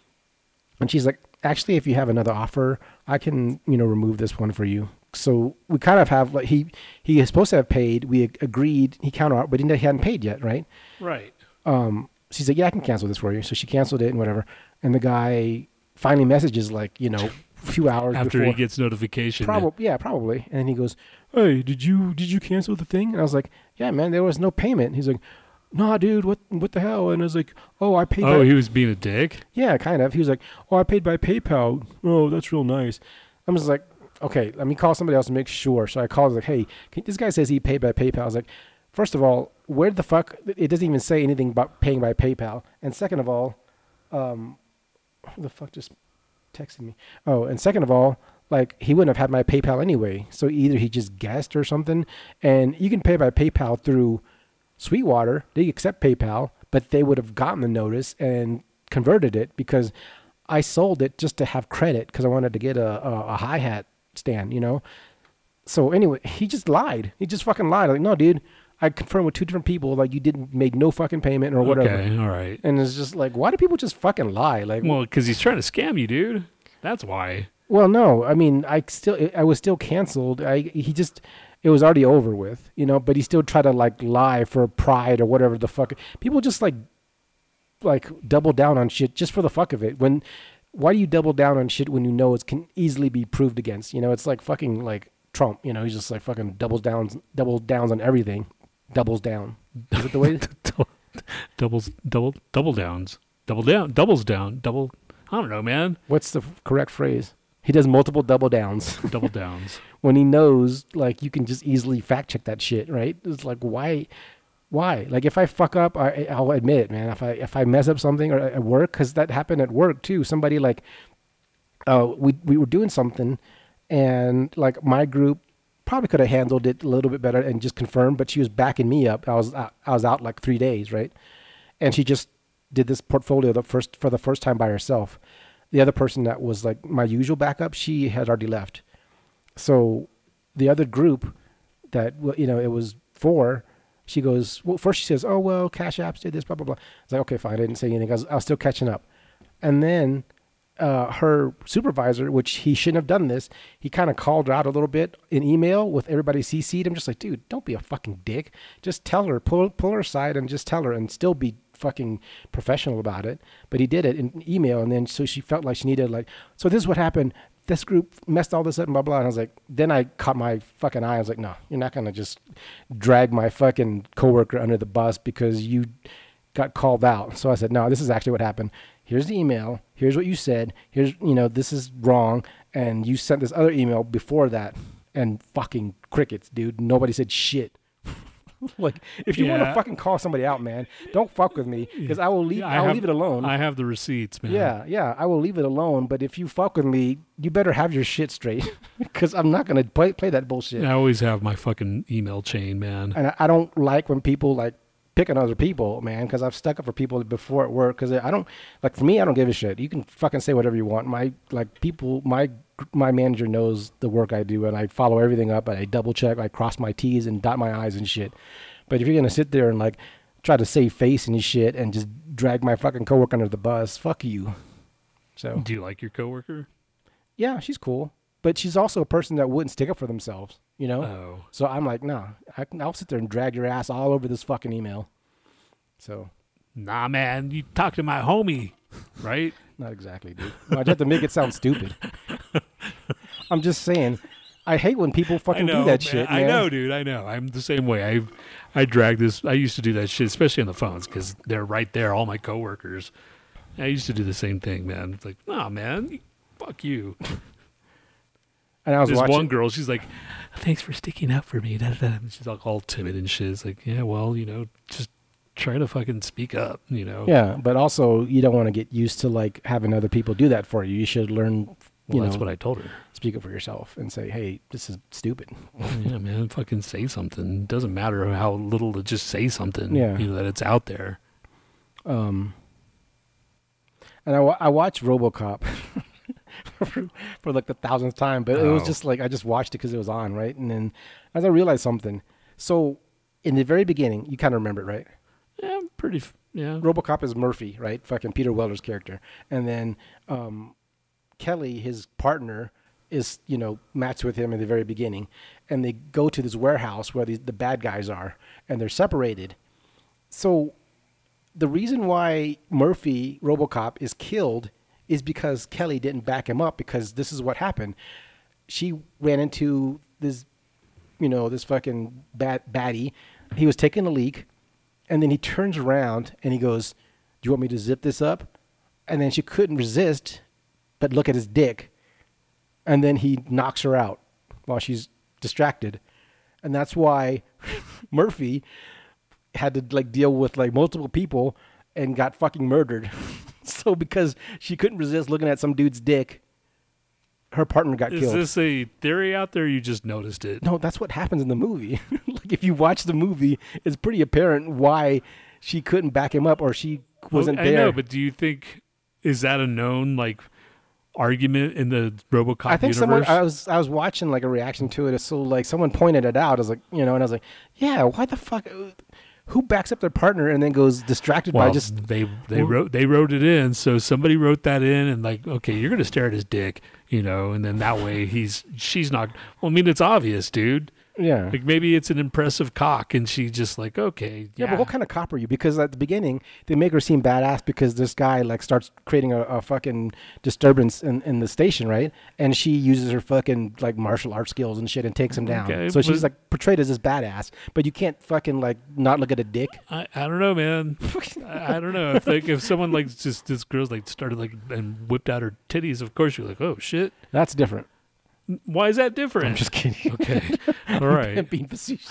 And she's like, actually, if you have another offer, I can you know remove this one for you. So we kind of have like he he is supposed to have paid. We ag- agreed. He counter, but he hadn't paid yet, right? right. Um, she's like, yeah, I can cancel this for you. So she canceled it and whatever. And the guy finally messages like, you know, a few hours After before. he gets notification. Probably, yeah, probably. And then he goes, hey, did you did you cancel the thing? And I was like, yeah, man, there was no payment. He's like, nah, dude, what what the hell? And I was like, oh, I paid. Oh, by, he was being a dick? yeah, kind of. He was like, oh, I paid by PayPal. Oh, that's real nice. I'm just like, okay, let me call somebody else to make sure. So I called, like, hey, can, this guy says he paid by PayPal. I was like, first of all, where the fuck? It doesn't even say anything about paying by PayPal. And second of all, um, who the fuck just texted me? Oh, and second of all, like he wouldn't have had my PayPal anyway. So either he just guessed or something. And you can pay by PayPal through Sweetwater. They accept PayPal, but they would have gotten the notice and converted it because I sold it just to have credit because I wanted to get a, a, a hi-hat stand, you know? So anyway, he just lied. He just fucking lied. Like, no, dude, I confirmed with two different people, like you didn't make no fucking payment or whatever. Okay, all right. And it's just like, why do people just fucking lie? Like, Well, because he's trying to scam you, dude. That's why. well, no, I mean, I still, I was still canceled. I, he just, it was already over with, you know, but he still tried to like lie for pride or whatever the fuck. People just like, like double down on shit just for the fuck of it. When, why do you double down on shit when you know it can easily be proved against? You know, it's like fucking like Trump, you know, he's just like fucking doubles downs, doubles downs on everything. Doubles down. Is it the way? Doubles, double, double downs. Double down, doubles down, double. I don't know, man. What's the f- correct phrase? He does multiple double downs Double downs. when he knows like you can just easily fact check that shit, right? It's like why, why? Like if I fuck up, I, I'll admit it, man. If I if I mess up something or at work, because that happened at work too. Somebody like uh, we we were doing something, and like my group probably could have handled it a little bit better and just confirmed, but she was backing me up. I was I was out like three days, right? And she just did this portfolio the first for the first time by herself. The other person that was like my usual backup, she had already left. So the other group that, you know, it was for, she goes, well, first she says, oh, well, Cash Apps did this, blah, blah, blah. I was like, okay, fine. I didn't say anything. I was, I was still catching up. And then uh, her supervisor, which he shouldn't have done this, he kind of called her out a little bit in email with everybody C C'd. I'm just like, dude, don't be a fucking dick. Just tell her, pull, pull her aside and just tell her and still be fucking professional about it. But he did it in email. And then so she felt like she needed like, so this is what happened. This group messed all this up and blah, blah. And I was like, then I caught my fucking eye. I was like, no, you're not going to just drag my fucking coworker under the bus because you got called out. So I said, no, this is actually what happened. Here's the email. Here's what you said. Here's, you know, this is wrong. And you sent this other email before that and fucking crickets, dude. Nobody said shit. Like, if you Yeah. want to fucking call somebody out, man, don't fuck with me because I will leave. Yeah, I will have, leave it alone. I have the receipts, man. Yeah, yeah, I will leave it alone. But if you fuck with me, you better have your shit straight because I'm not gonna play play that bullshit. I always have my fucking email chain, man. And I, I don't like when people like pick on other people, man, because I've stuck up for people before at work. Because I don't like for me, I don't give a shit. You can fucking say whatever you want. My like people, my my manager knows the work I do, and I follow everything up. And I double check, I cross my T's and dot my I's and shit. But if you're gonna sit there and like try to save face and shit and just drag my fucking coworker under the bus, fuck you. So Do you like your coworker? yeah, she's cool, but she's also a person that wouldn't stick up for themselves, you know. Oh. So I'm like, nah, I can, I'll sit there and drag your ass all over this fucking email. So Nah, man, you talk to my homie, right? not exactly, dude. No, I just have to make it sound stupid. I'm just saying. I hate when people fucking I know, do that man. shit, man. I know, dude. I know. I'm the same way. I I drag this. I used to do that shit, especially on the phones, because they're right there. All my coworkers. I used to do the same thing, man. It's like, nah, man, fuck you. And I was There's watching. one girl. She's like, thanks for sticking up for me. Da, da, da. And she's all, all timid and shit. It's like, yeah, well, you know, just try to fucking speak up. You know. Yeah, but also you don't want to get used to like having other people do that for you. You should learn. Well, You that's know, what I told her. speak up for yourself and say, hey, this is stupid. Yeah, man, fucking say something. It doesn't matter how little to just say something. Yeah. You know, that it's out there. Um, and I, wa- I watched RoboCop for, for like the thousandth time, but it was Oh. just like I just watched it because it was on, right? And then as I realized something, so in the very beginning, you kind of remember it, right? Yeah, pretty. f- Yeah. RoboCop is Murphy, right? Fucking Peter Weller's character, and then um, Kelly, his partner, is, you know, matched with him in the very beginning, and they go to this warehouse where the, the bad guys are, and they're separated. So the reason why Murphy, RoboCop, is killed is because Kelly didn't back him up, because this is what happened. She ran into this, you know, this fucking bad baddie. He was taking a leak, and then he turns around and he goes, do you want me to zip this up? And then she couldn't resist but look at his dick, and then he knocks her out while she's distracted. And that's why Murphy had to like deal with like multiple people and got fucking murdered. So because she couldn't resist looking at some dude's dick, her partner got Is killed. this a theory out there? Or you just noticed it. No, that's what happens in the movie. Like if you watch the movie, it's pretty apparent why she couldn't back him up, or she wasn't Well, I there. know, but do you think is that a known like argument in the RoboCop I think universe? someone I was I was watching like a reaction to it, so like someone pointed it out. I was like, you know, and I was like, yeah, why the fuck? Who backs up their partner and then goes distracted well, by just? they they wrote they wrote it in, so somebody wrote that in, and like, okay, you're gonna stare at his dick, you know, and then that way he's she's not. Well, I mean, it's obvious, dude. Yeah. Like maybe it's an impressive cock, and she just like, okay, Yeah, yeah. but what kind of cop are you? Because at the beginning, they make her seem badass because this guy like starts creating a, a fucking disturbance in, in the station, right? And she uses her fucking like martial arts skills and shit and takes him down. Okay, so she's but- like portrayed as this badass, but you can't fucking like not look at a dick. I, I don't know, man. I, I don't know if like if someone like just this girl's like started like and whipped out her titties, of course you're like, oh shit. That's different. Why is that different? I'm just kidding. Okay, all right. I'm being facetious.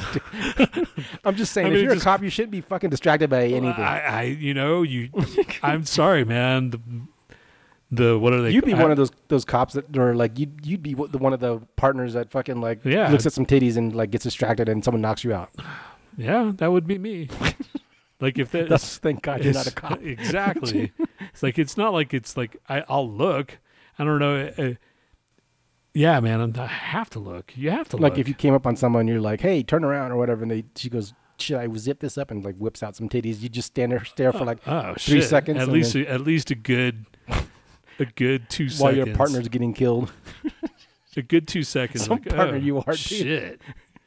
I'm just saying, I mean, if you're just- a cop, you shouldn't be fucking distracted by anything. I, I, you know, you. I'm sorry, man. The, the what are they? You'd be I- one of those those cops that are like you'd you'd be the one of the partners that fucking like Yeah. looks at some titties and like gets distracted and someone knocks you out. Yeah, that would be me. Like if that, That's thank God you're not a it's- cop. Exactly. It's like it's not like it's like I, I'll look. I don't know. Uh, yeah, man, I'm- I have to look. You have to Like look. if you came up on someone, you're like, "Hey, turn around" or whatever, and they she goes, "Should I zip this up?" and like whips out some titties. You just stand there, stare for like oh three shit. seconds At and least then- at least a good a good two while seconds. your partner's getting killed. a good two seconds. Some like, partner oh, you are, too. shit.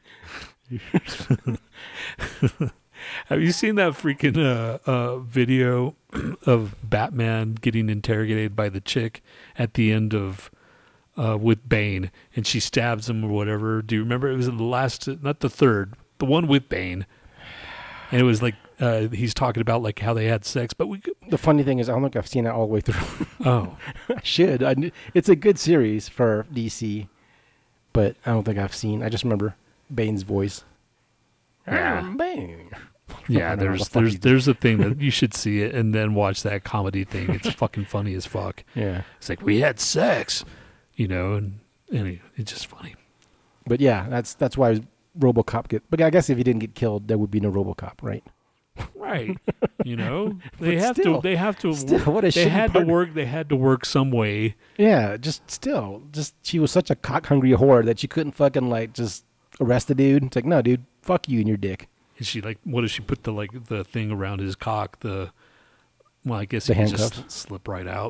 Have you seen that freaking uh, uh, video of Batman getting interrogated by the chick at the end of uh, with Bane, and she stabs him or whatever? Do you remember? It was in the last, not the third, the one with Bane, and it was like uh, he's talking about like how they had sex, but we. The funny thing is, I don't think I've seen it all the way through. Oh, I should. I, kn- it's a good series for D C, but I don't think I've seen. I just remember Bane's voice. Yeah. I'm Bane. yeah. I don't know There's what the fuck there's he did. there's a thing that you should see it and then watch that comedy thing. It's fucking funny as fuck. Yeah, It's like we had sex, you know, and, and it's just funny. but yeah, that's that's why RoboCop get. But I guess if he didn't get killed, there would be no RoboCop, right? Right. You know, they But have still- to. They have to. still, work- what a they shitty had to partner. work. They had to work some way. Yeah, just still, just she was such a cock hungry whore that she couldn't fucking like just arrest the dude. It's like, no, dude, fuck you and your dick. And she like, what does she put the like the thing around his cock? The well, I guess The he could just handcuffs? slip right out.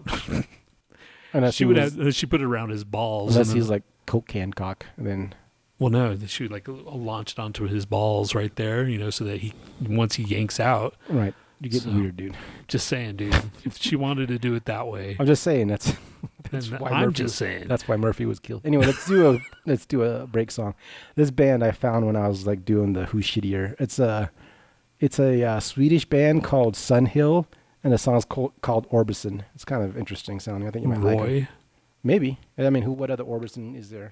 Unless she he would was, have. She put it around his balls. unless and he's then- like coke can cock, and then well, no, she would like launch it onto his balls right there. You know, so that he once he yanks out. right, you get So- weird, dude. Just saying, dude. If she wanted to do it that way, I'm just saying that's that's then why I'm Murphy just was, saying. that's why Murphy was killed. Anyway, let's do a let's do a break song. This band I found when I was like doing the Who's Shittier. It's a it's a uh, Swedish band called Sunhill, and the song's called, called Orbison. It's kind of interesting sounding. I think you might like it. Roy. Maybe. I mean, who? What other Orbison is there?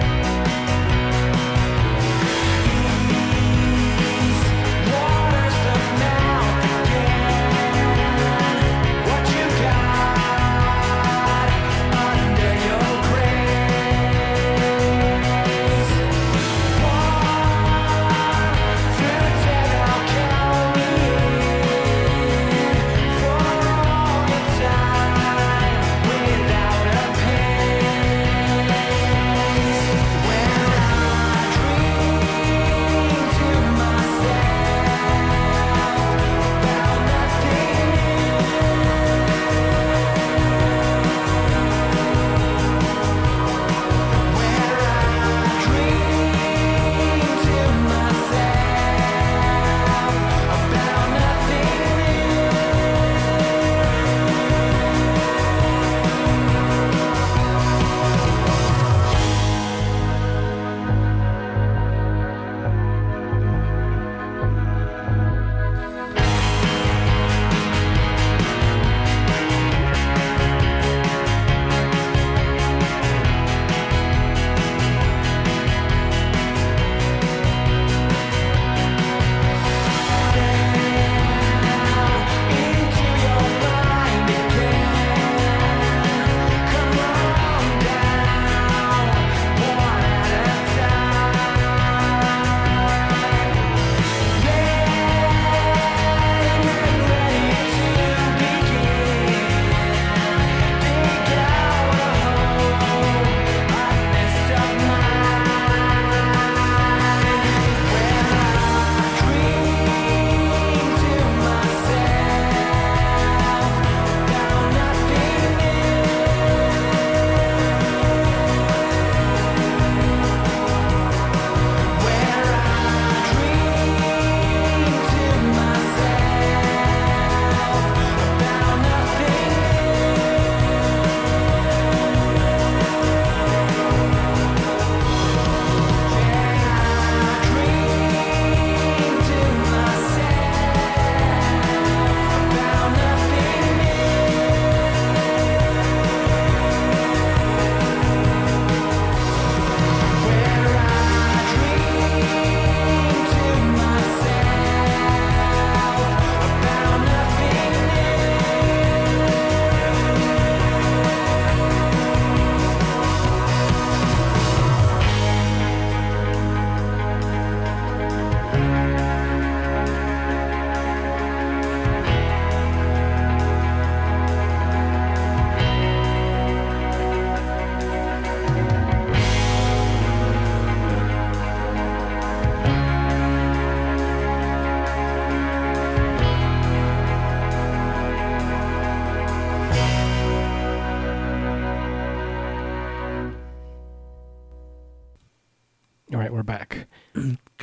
Waters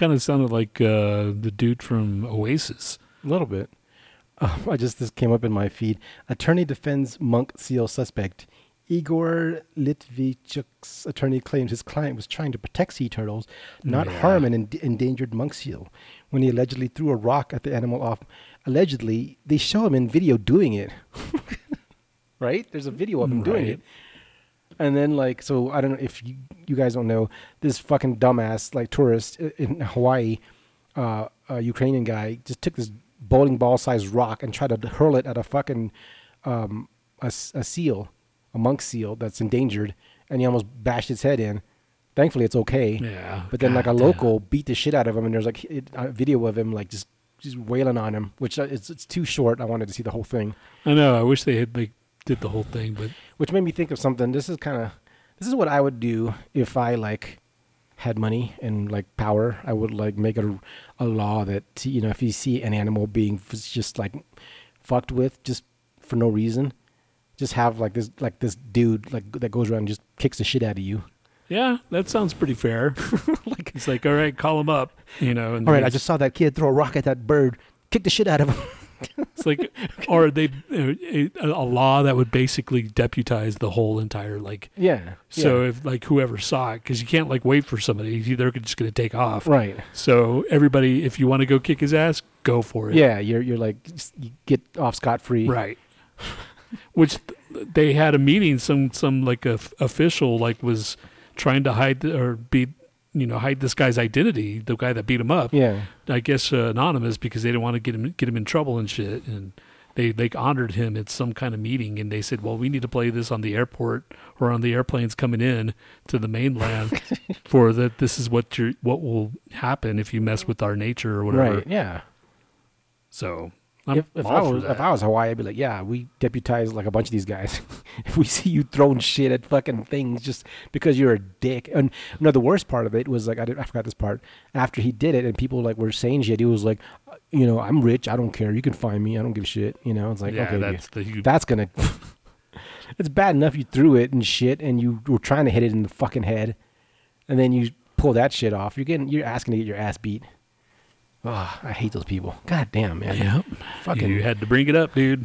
kind of sounded like uh, the dude from Oasis. A little bit. Uh, I just this came up in my feed. Attorney defends monk seal suspect. Igor Litvichuk's attorney claims his client was trying to protect sea turtles, not Yeah. harm an en- endangered monk seal, when he allegedly threw a rock at the animal off. Allegedly, they show him in video doing it. Right? There's a video of him doing Right. it. And then, like, so I don't know if you, you guys don't know, this fucking dumbass, like, tourist i- in Hawaii, uh, a Ukrainian guy, just took this bowling ball sized rock and tried to hurl it at a fucking, um, a, s- a seal, a monk seal that's endangered, and he almost bashed his head in. Thankfully, it's okay. Yeah. But then, like, a God damn. local beat the shit out of him, and there's, like, it, a video of him, like, just, just wailing on him, which uh, it's, it's too short. I wanted to see the whole thing. I know. I wish they had like did the whole thing, but Which made me think of something. This is kind of, this is what I would do if I like had money and like power. I would like make a, a law that, you know, if you see an animal being f- just like fucked with just for no reason, just have like this, like this dude like that goes around and just kicks the shit out of you. yeah, that sounds pretty fair. Like it's like, all right, call him up, you know. And All right, I he's- just saw that kid throw a rock at that bird, kick the shit out of him. It's like, or they a, a law that would basically deputize the whole entire like. Yeah. So yeah. if like whoever saw it, because you can't like wait for somebody, they're just going to take off. Right. So everybody, if you want to go kick his ass, go for it. Yeah, you're you're like you get off scot free. Right. Which th- they had a meeting. Some some like a f- official like was trying to hide the, or be you know hide this guy's identity. The guy that beat him up. Yeah. I guess uh, anonymous because they didn't want to get him get him in trouble and shit. And they they honored him at some kind of meeting. And they said, well, we need to play this on the airport or on the airplanes coming in to the mainland for that. This is what you what will happen if you mess with our nature or whatever. Right. Yeah. So. I'm If, if all I for was that. if I was Hawaii, I'd be like, yeah, we deputize like a bunch of these guys. If we see you throwing shit at fucking things just because you're a dick, and no, the worst part of it was like I, did, I forgot this part. After he did it, and people like were saying shit, he was like, uh, you know, I'm rich, I don't care, you can find me, I don't give a shit. You know, it's like yeah, okay, that's the dude, huge. that's gonna. It's bad enough you threw it and shit, and you were trying to hit it in the fucking head, and then you pull that shit off. You're getting, you're asking to get your ass beat. Oh, I hate those people. God damn, man. Yep. Fucking. You had to bring it up, dude.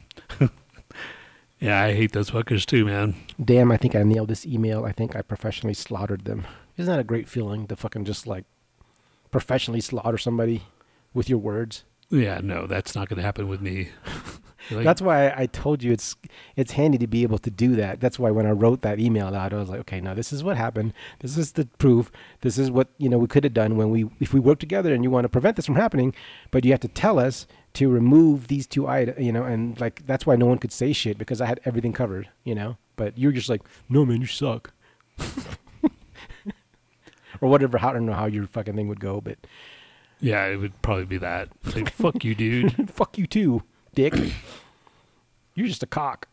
Yeah, I hate those fuckers too, man. Damn, I think I nailed this email. I think I professionally slaughtered them. Isn't that a great feeling to fucking just like professionally slaughter somebody with your words? Yeah, no, that's not going to happen with me. Like, That's why I told you it's it's handy to be able to do that. That's why when I wrote that email out, I was like, okay, now this is what happened. This is the proof. This is what, you know, we could have done when we if we work together and you want to prevent this from happening, but you have to tell us to remove these two items, you know, and like that's why no one could say shit because I had everything covered, you know. But you're just like, no man, you suck. Or whatever. I don't know how your fucking thing would go, but yeah, it would probably be that. It's like, fuck you, dude. fuck you too, dick. You're just a cock.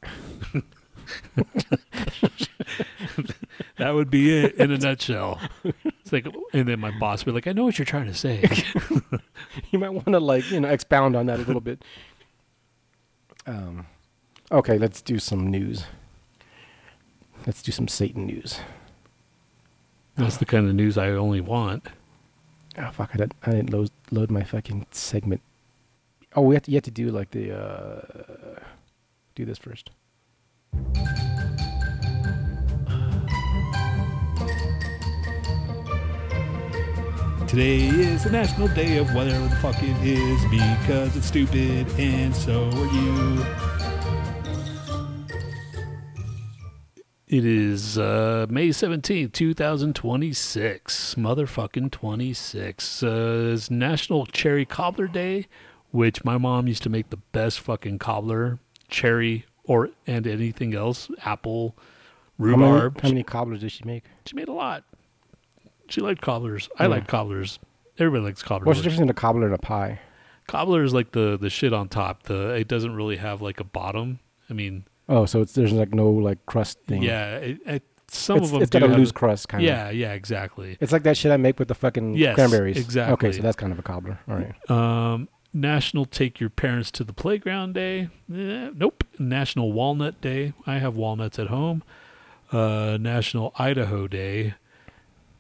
That would be it in a nutshell. It's like, and then my boss would be like, I know what you're trying to say. You might want to like, you know, expound on that a little bit. Um, okay, let's do some news. Let's do some Satan news. That's the kind of news I only want. Oh fuck! I didn't, I didn't load load my fucking segment. Oh, we have to. You have to do like the. Uh, do this first. Today is the National Day of whatever the fuck it is because it's stupid and so are you. It is uh, May seventeenth, twenty twenty-six. Motherfucking twenty-six. Uh, it's National Cherry Cobbler Day, which my mom used to make the best fucking cobbler. Cherry or and anything else. Apple, How many, rhubarb. how many cobblers did she make? She made a lot. She liked cobblers. I Yeah. like cobblers. Everybody likes cobblers. What's the difference between a cobbler and a pie? Cobbler is like the, the shit on top. The It doesn't really have like a bottom. I mean, Oh, so it's there's like no like crust thing. yeah. It, it, some it's, of them it's do got a have loose crust kind of. Yeah, yeah, exactly. It's like that shit I make with the fucking Yes, cranberries. exactly. Okay, so that's kind of a cobbler. All right. Um, National Take Your Parents to the Playground Day. Eh, nope. National Walnut Day. I have walnuts at home. Uh, National Idaho Day.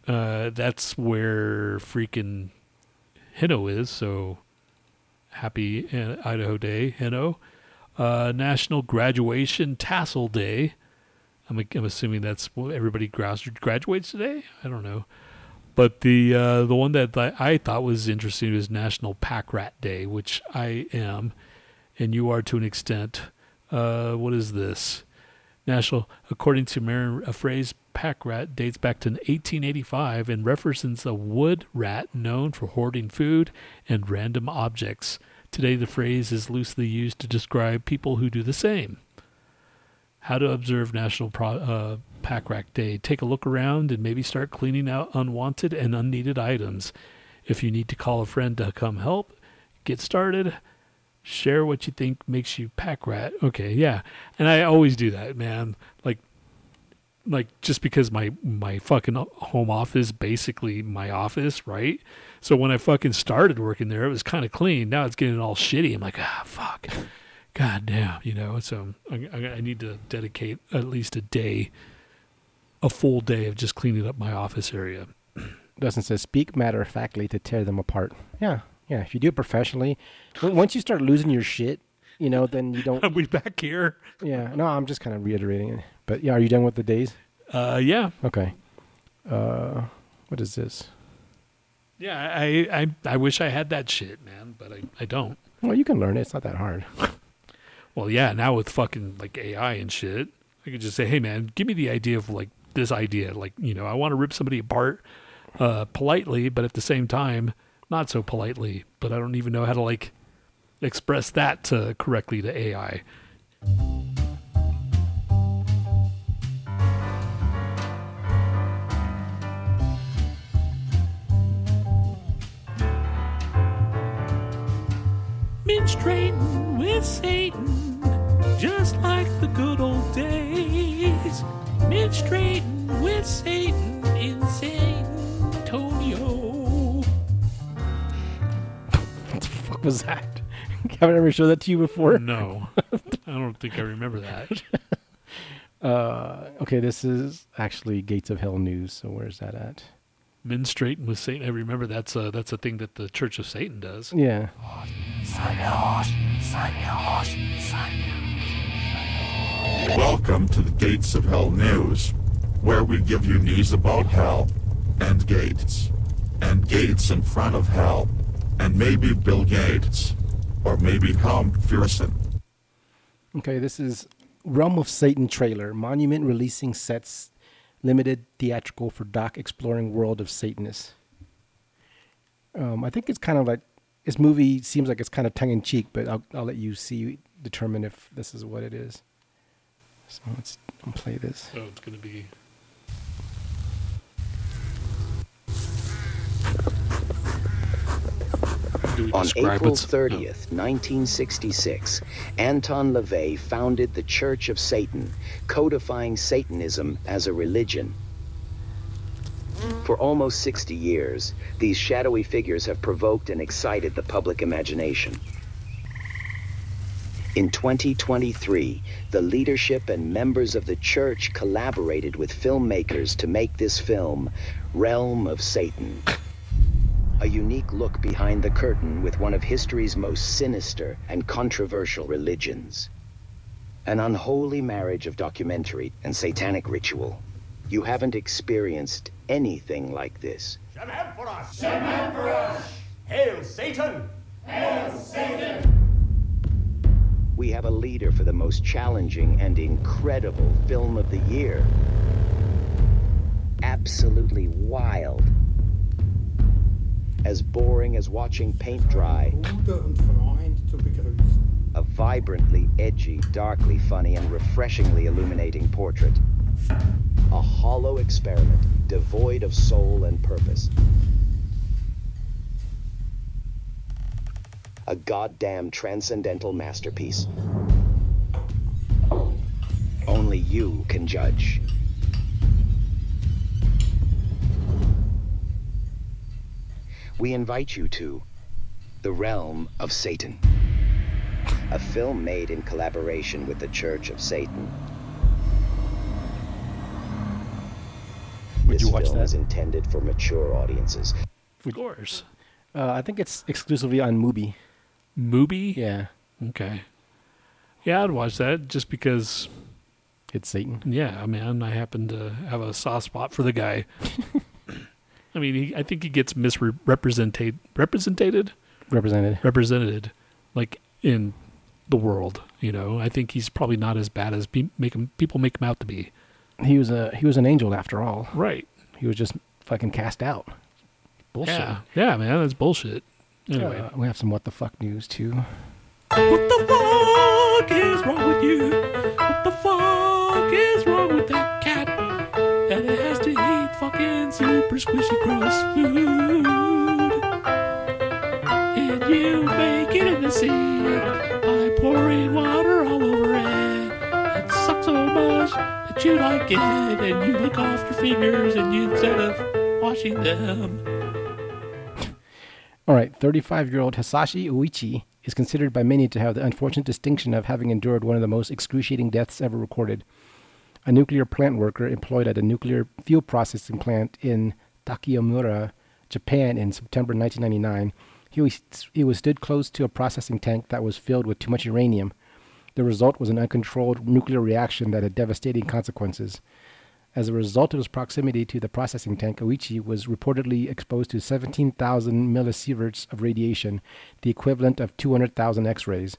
Uh, that's where freaking Hino is. So happy uh, Idaho Day, Hino. Uh, National Graduation Tassel Day. I'm, I'm assuming that's what everybody graduates today. I don't know. But the uh, the one that I, I thought was interesting was National Pack Rat Day, which I am, and you are to an extent. Uh, what is this? National, according to Marin, a phrase pack rat dates back to eighteen eighty-five and references a wood rat known for hoarding food and random objects. Today, the phrase is loosely used to describe people who do the same. How to observe National Pro, uh, Pack Rat Day. Take a look around and maybe start cleaning out unwanted and unneeded items. If you need to call a friend to come help, get started. Share what you think makes you pack rat. Okay, yeah. And I always do that, man. Like, like just because my, my fucking home office, basically my office, right? So when I fucking started working there, it was kind of clean. Now it's getting all shitty. I'm like, ah, fuck. God damn, you know. So I, I, I need to dedicate at least a day, a full day of just cleaning up my office area. Dustin says, speak matter-of-factly to tear them apart. Yeah. Yeah, if you do it professionally, once you start losing your shit, you know, then you don't. Are we back here? Yeah, no, I'm just kind of reiterating it. But yeah, are you done with the days? Uh, yeah. Okay. Uh, what is this? Yeah, I, I, I wish I had that shit, man, but I, I don't. Well, you can learn it. It's not that hard. Well, yeah, now with fucking like A I and shit, I could just say, hey, man, give me the idea of like this idea. Like, you know, I want to rip somebody apart uh, politely, but at the same time, not so politely, but I don't even know how to like express that to correctly to A I. Menstruating with Satan, just like the good old days. Menstruating with Satan in San Antonio. What the fuck was that? Haven't I ever showed that to you before? No. I don't think I remember that. uh, okay, this is actually Gates of Hell news, so where's that at? Menstruating with Satan. I remember that's a, that's a thing that the Church of Satan does. Yeah. Welcome to the Gates of Hell news, where we give you news about hell, and gates, and gates in front of hell, and maybe Bill Gates, or maybe Tom Fearson. Okay, this is Realm of Satan trailer. Monument releasing sets limited theatrical for doc exploring world of Satanists. Um, I think it's kind of like, this movie seems like it's kind of tongue-in-cheek, but I'll, I'll let you see, determine if this is what it is. So let's play this. Oh, it's going to be... On April thirtieth, nineteen sixty-six, Anton LaVey founded the Church of Satan, codifying Satanism as a religion. For almost sixty years, these shadowy figures have provoked and excited the public imagination. In twenty twenty-three, the leadership and members of the church collaborated with filmmakers to make this film, Realm of Satan. A unique look behind the curtain with one of history's most sinister and controversial religions. An unholy marriage of documentary and satanic ritual. You haven't experienced anything like this. Shem Emperor! Shem Emperor! Hail Satan! Hail Satan! We have a leader for the most challenging and incredible film of the year. Absolutely wild. As boring as watching paint dry. A vibrantly edgy, darkly funny, and refreshingly illuminating portrait. A hollow experiment, devoid of soul and purpose. A goddamn transcendental masterpiece. Only you can judge. We invite you to The Realm of Satan, a film made in collaboration with the Church of Satan. Would This you watch film that? is intended for mature audiences. Of course. Uh, I think it's exclusively on Mubi. Mubi? Yeah, Okay. Yeah, I'd watch that just because, it's Satan. yeah, man, I happen to have a soft spot for the guy. I mean, he, I think he gets misrepresented, represented, Represented. represented, like in the world. You know, I think he's probably not as bad as pe- make him, people make him out to be. He was a he was an angel after all. Right. He was just fucking cast out. Bullshit. Yeah. Yeah, man, that's bullshit. Anyway. Uh, we have some what the fuck news too. What the fuck is wrong with you? What the fuck is wrong with that cat? And it has to eat fucking super squishy gross food. And you make it in the sink by pouring water all over it. It sucks so much that you like it, and you lick off your fingers and you instead of washing them. All right, thirty-five-year-old Hisashi Uichi is considered by many to have the unfortunate distinction of having endured one of the most excruciating deaths ever recorded. A nuclear plant worker employed at a nuclear fuel processing plant in Takayamura, Japan in September nineteen ninety-nine, he was, he was stood close to a processing tank that was filled with too much uranium. The result was an uncontrolled nuclear reaction that had devastating consequences. As a result of his proximity to the processing tank, Uichi was reportedly exposed to seventeen thousand millisieverts of radiation, the equivalent of two hundred thousand X-rays.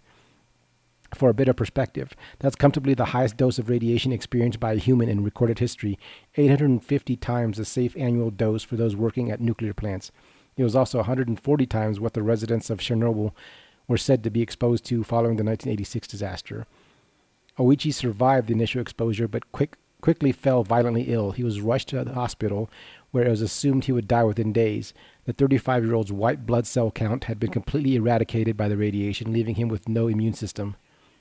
For a bit of perspective, that's comfortably the highest dose of radiation experienced by a human in recorded history, eight hundred fifty times the safe annual dose for those working at nuclear plants. It was also one hundred forty times what the residents of Chernobyl were said to be exposed to following the nineteen eighty-six disaster. Uichi survived the initial exposure, but quick quickly fell violently ill. He was rushed to the hospital, where it was assumed he would die within days. The thirty-five-year-old's white blood cell count had been completely eradicated by the radiation, leaving him with no immune system.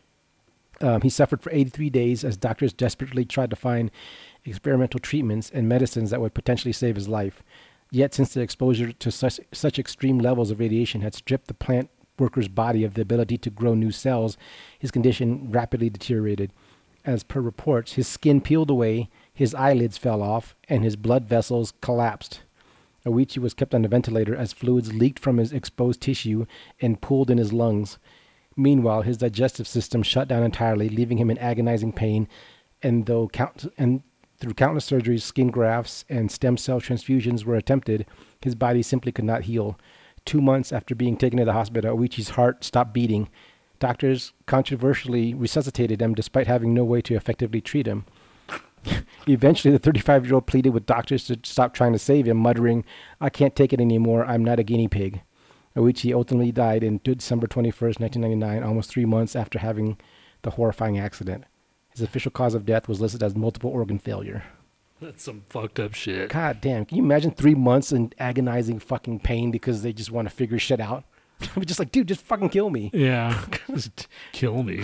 Um, he suffered for eighty-three days as doctors desperately tried to find experimental treatments and medicines that would potentially save his life. Yet, since the exposure to such, such extreme levels of radiation had stripped the plant worker's body of the ability to grow new cells, his condition rapidly deteriorated. As per reports, his skin peeled away, his eyelids fell off, and his blood vessels collapsed. Uichi was kept on a ventilator as fluids leaked from his exposed tissue and pooled in his lungs. Meanwhile, his digestive system shut down entirely, leaving him in agonizing pain, and though count and through countless surgeries, skin grafts, and stem cell transfusions were attempted, his body simply could not heal. Two months after being taken to the hospital, Uichi's heart stopped beating. Doctors controversially resuscitated him despite having no way to effectively treat him. Eventually, the thirty-five-year-old pleaded with doctors to stop trying to save him, muttering, "I can't take it anymore. I'm not a guinea pig." Uichi ultimately died on December twenty-first, nineteen ninety-nine, almost three months after having the horrifying accident. His official cause of death was listed as multiple organ failure. That's some fucked up shit. God damn. Can you imagine three months in agonizing fucking pain because they just want to figure shit out? I'm just like, dude, just fucking kill me. Yeah. Just kill me.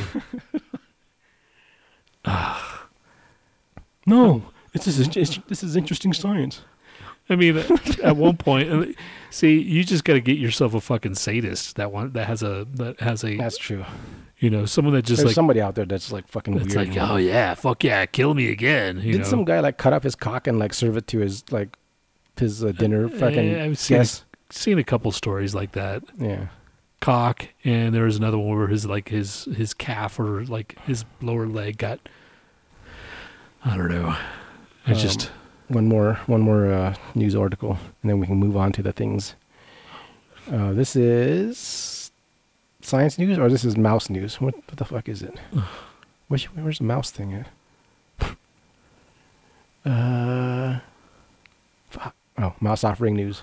No, this is this is interesting science. I mean, at one point, see, you just got to get yourself a fucking sadist that one that has a that has a That's true. you know, someone that just There's like somebody out there that's like fucking it's weird. like, oh yeah, fuck yeah, kill me again. You Did know? some guy like cut up his cock and like serve it to his like his uh, dinner fucking Eh, I've seen, guest? seen a couple stories like that. Yeah. Cock, and there was another one where his like his his calf or like his lower leg got. I don't know. It's Um, just One more, one more uh, news article, and then we can move on to the things. Uh, this is science news, or this is mouse news. What, what the fuck is it? Where's, where's the mouse thing at? Uh, fuck. Oh, mouse offering news.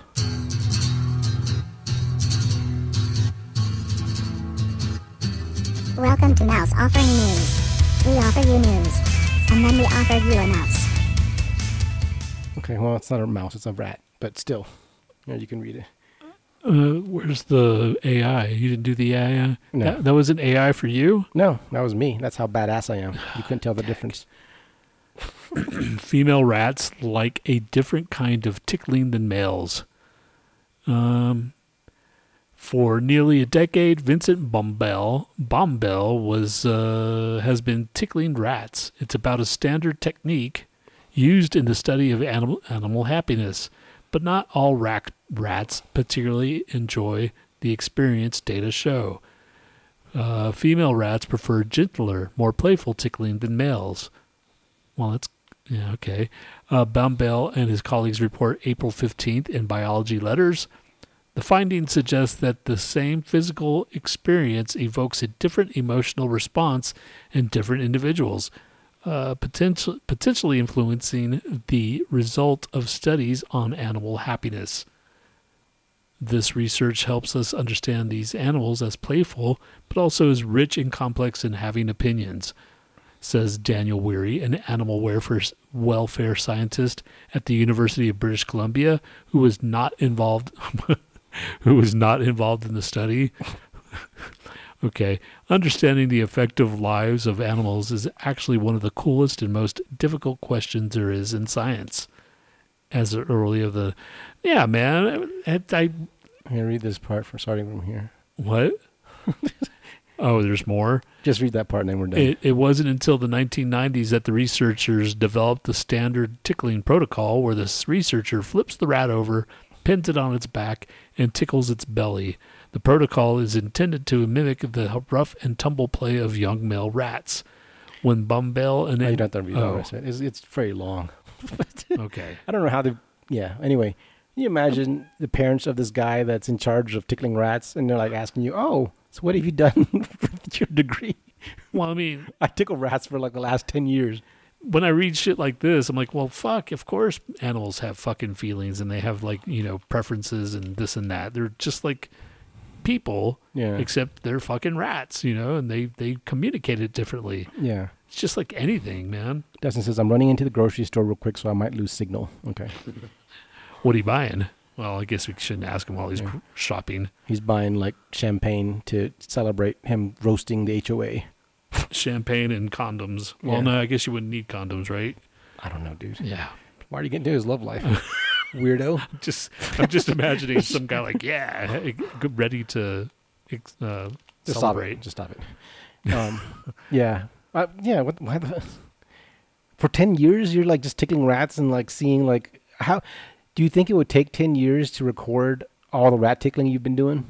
Welcome to Mouse Offering News. We offer you news, and then we offer you a mouse. Okay, well, it's not a mouse, it's a rat, but still, yeah, you can read it. uh, where's the A I? You didn't do the A I? No. That, that was an A I for you? No, that was me. That's how badass I am. You couldn't tell the difference. Female rats like a different kind of tickling than males. Um, for nearly a decade, Vincent Bombell Bombell was uh, has been tickling rats. It's about a standard technique used in the study of animal animal happiness, but not all rat, rats particularly enjoy the experience, data show. Uh, female rats prefer gentler, more playful tickling than males. Well, that's yeah, okay. Uh, Bambell and his colleagues report April fifteenth in Biology Letters. The findings suggest that the same physical experience evokes a different emotional response in different individuals, uh, potential, potentially influencing the result of studies on animal happiness. This research helps us understand these animals as playful, but also as rich and complex and having opinions, says Daniel Weary, an animal welfare, welfare scientist at the University of British Columbia, who was not involved, who was not involved in the study. Okay, understanding the effective lives of animals is actually one of the coolest and most difficult questions there is in science. As early of the, yeah, man, I, I I'm gonna read this part from starting from here. what? Oh, there's more? Just read that part and then we're done. It, it wasn't until the nineteen nineties that the researchers developed the standard tickling protocol where the researcher flips the rat over, pins it on its back, and tickles its belly. The protocol is intended to mimic the rough and tumble play of young male rats. When Bambell and... No, you don't have to read all oh, the rest of it. It's, it's very long. okay. I don't know how they... Yeah, anyway. Can you imagine the parents of this guy that's in charge of tickling rats and they're like asking you, oh, so what have you done with your degree? Well, I mean... I tickle rats for like the last ten years. When I read shit like this, I'm like, well, fuck, of course animals have fucking feelings and they have, like, you know, preferences and this and that. They're just like people, Yeah. except they're fucking rats, you know, and they, they communicate it differently. Yeah. It's just like anything, man. Dustin says, I'm running into the grocery store real quick, so I might lose signal. Okay. What are you buying? Well, I guess we shouldn't ask him while he's Yeah. gr- shopping. He's buying like champagne to celebrate him roasting the H O A. Champagne and condoms. Well, Yeah. no, I guess you wouldn't need condoms, right? I don't know, dude. Yeah. Why are you getting to his love life? Weirdo. Just, I'm just imagining some guy like, yeah, g- ready to uh, Just celebrate. stop it. Just stop it. Um, yeah. Uh, yeah. What? Why the? For ten years, you're like just tickling rats and like seeing like how. Do you think it would take ten years to record all the rat tickling you've been doing?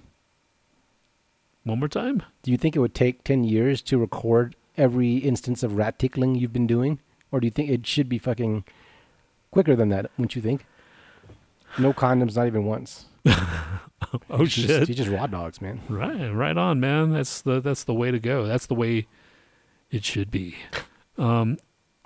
One more time? Do you think it would take ten years to record every instance of rat tickling you've been doing, or do you think it should be fucking quicker than that? Wouldn't you think? No condoms, not even once. Oh, You shit. just, you just raw dogs, man. Right, right on, man. That's the that's the way to go. That's the way it should be. Um,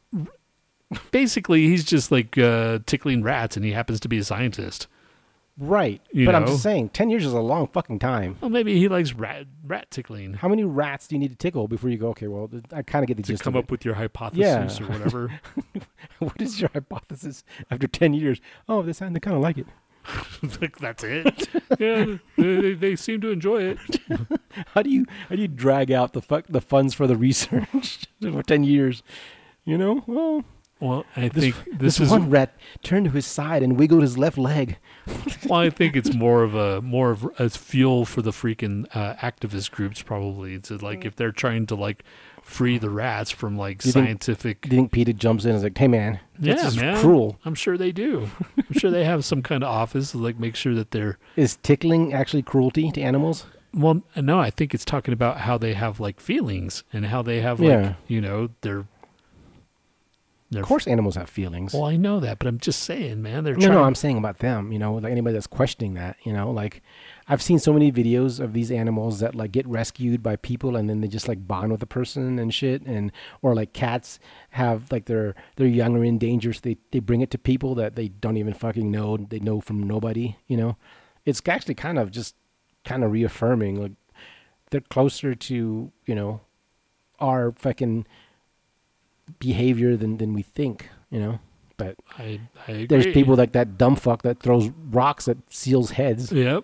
basically, he's just like uh, tickling rats, and he happens to be a scientist. Right. You but I'm know? just saying, ten years is a long fucking time. Well, maybe he likes rat rat tickling How many rats do you need to tickle before you go, okay, well, th- I kind of get the to gist come of up with your hypothesis Yeah. or whatever. it. What is your hypothesis after ten years? Oh, they sound, they kind of like it. Like, that's it. Yeah, they, they seem to enjoy it. How do you how do you drag out the fuck the funds for the research for ten years? You know, well, Well, I this, think this, this, is. one rat turned to his side and wiggled his left leg. Well, I think it's more of a more of as fuel for the freaking uh, activist groups, probably. It's like if they're trying to like free the rats from like Do you think- scientific. Do you think Peter jumps in and is like, hey man, this Yeah, is man. cruel. I'm sure they do. I'm sure they have some kind of office to like make sure that they're. Is tickling actually cruelty to animals? Well, no, I think it's talking about how they have like feelings and how they have like Yeah. you know they're. they're Of course animals have feelings. Well, I know that, but I'm just saying, man. They're No, trying. no, I'm saying about them, you know, like anybody that's questioning that, you know, like I've seen so many videos of these animals that like get rescued by people and then they just like bond with the person and shit. And, or like cats have like their, their young are in danger. So they, they bring it to people that they don't even fucking know. They know from nobody, you know, it's actually kind of just kind of reaffirming, like they're closer to, you know, our fucking behavior than, than we think, you know, but I, I agree. there's people like that dumb fuck that throws rocks at seals' heads. Yep.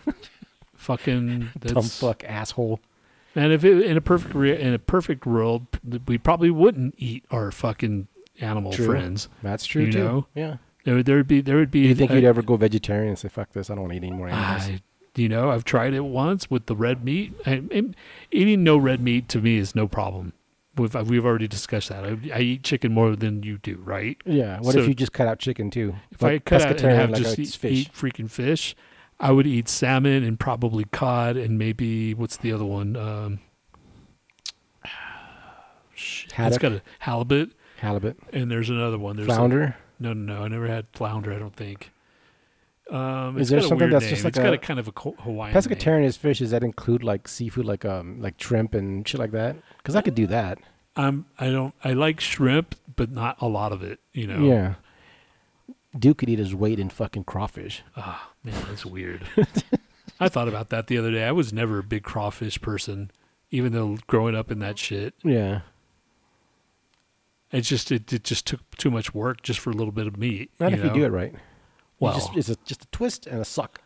Fucking that's, Dumb fuck asshole. And if it, in a perfect re- in a perfect world, we probably wouldn't eat our fucking animal True. friends. That's true You too. know? Yeah. There, there would be there would be. You think a- you'd ever go vegetarian and say, "Fuck this, I don't want to eat any more animals"? I, you know, I've tried it once with the red meat. I, I- eating no red meat to me is no problem. We've, we've already discussed that. I, I eat chicken more than you do, right? Yeah. What So- if you just cut out chicken too? If I cut out and pescatarian, have like just it's eat, fish. eat freaking fish, I would eat salmon and probably cod and maybe what's the other one? Um, shit, it's Haddock? got a halibut, Halibut, and there's another one. There's a- flounder. no, no, no. I never had flounder. I don't think. Um, Is it's there got a something weird that's name. just like it's got a- a kind of a co- Hawaiian name. Pescatarian is fish. Does that include like seafood, like um, like shrimp and shit like that? Because I could do that. I'm. I don't. I like shrimp, but not a lot of it. You know. Yeah. Duke could eat his weight in fucking crawfish. Ah, man, that's weird. I thought about that the other day. I was never a big crawfish person, even though growing up in that shit. Yeah. It just it, it just took too much work just for a little bit of meat. Not you if know? you do it right. You Well, just, it's a, just a twist and a suck.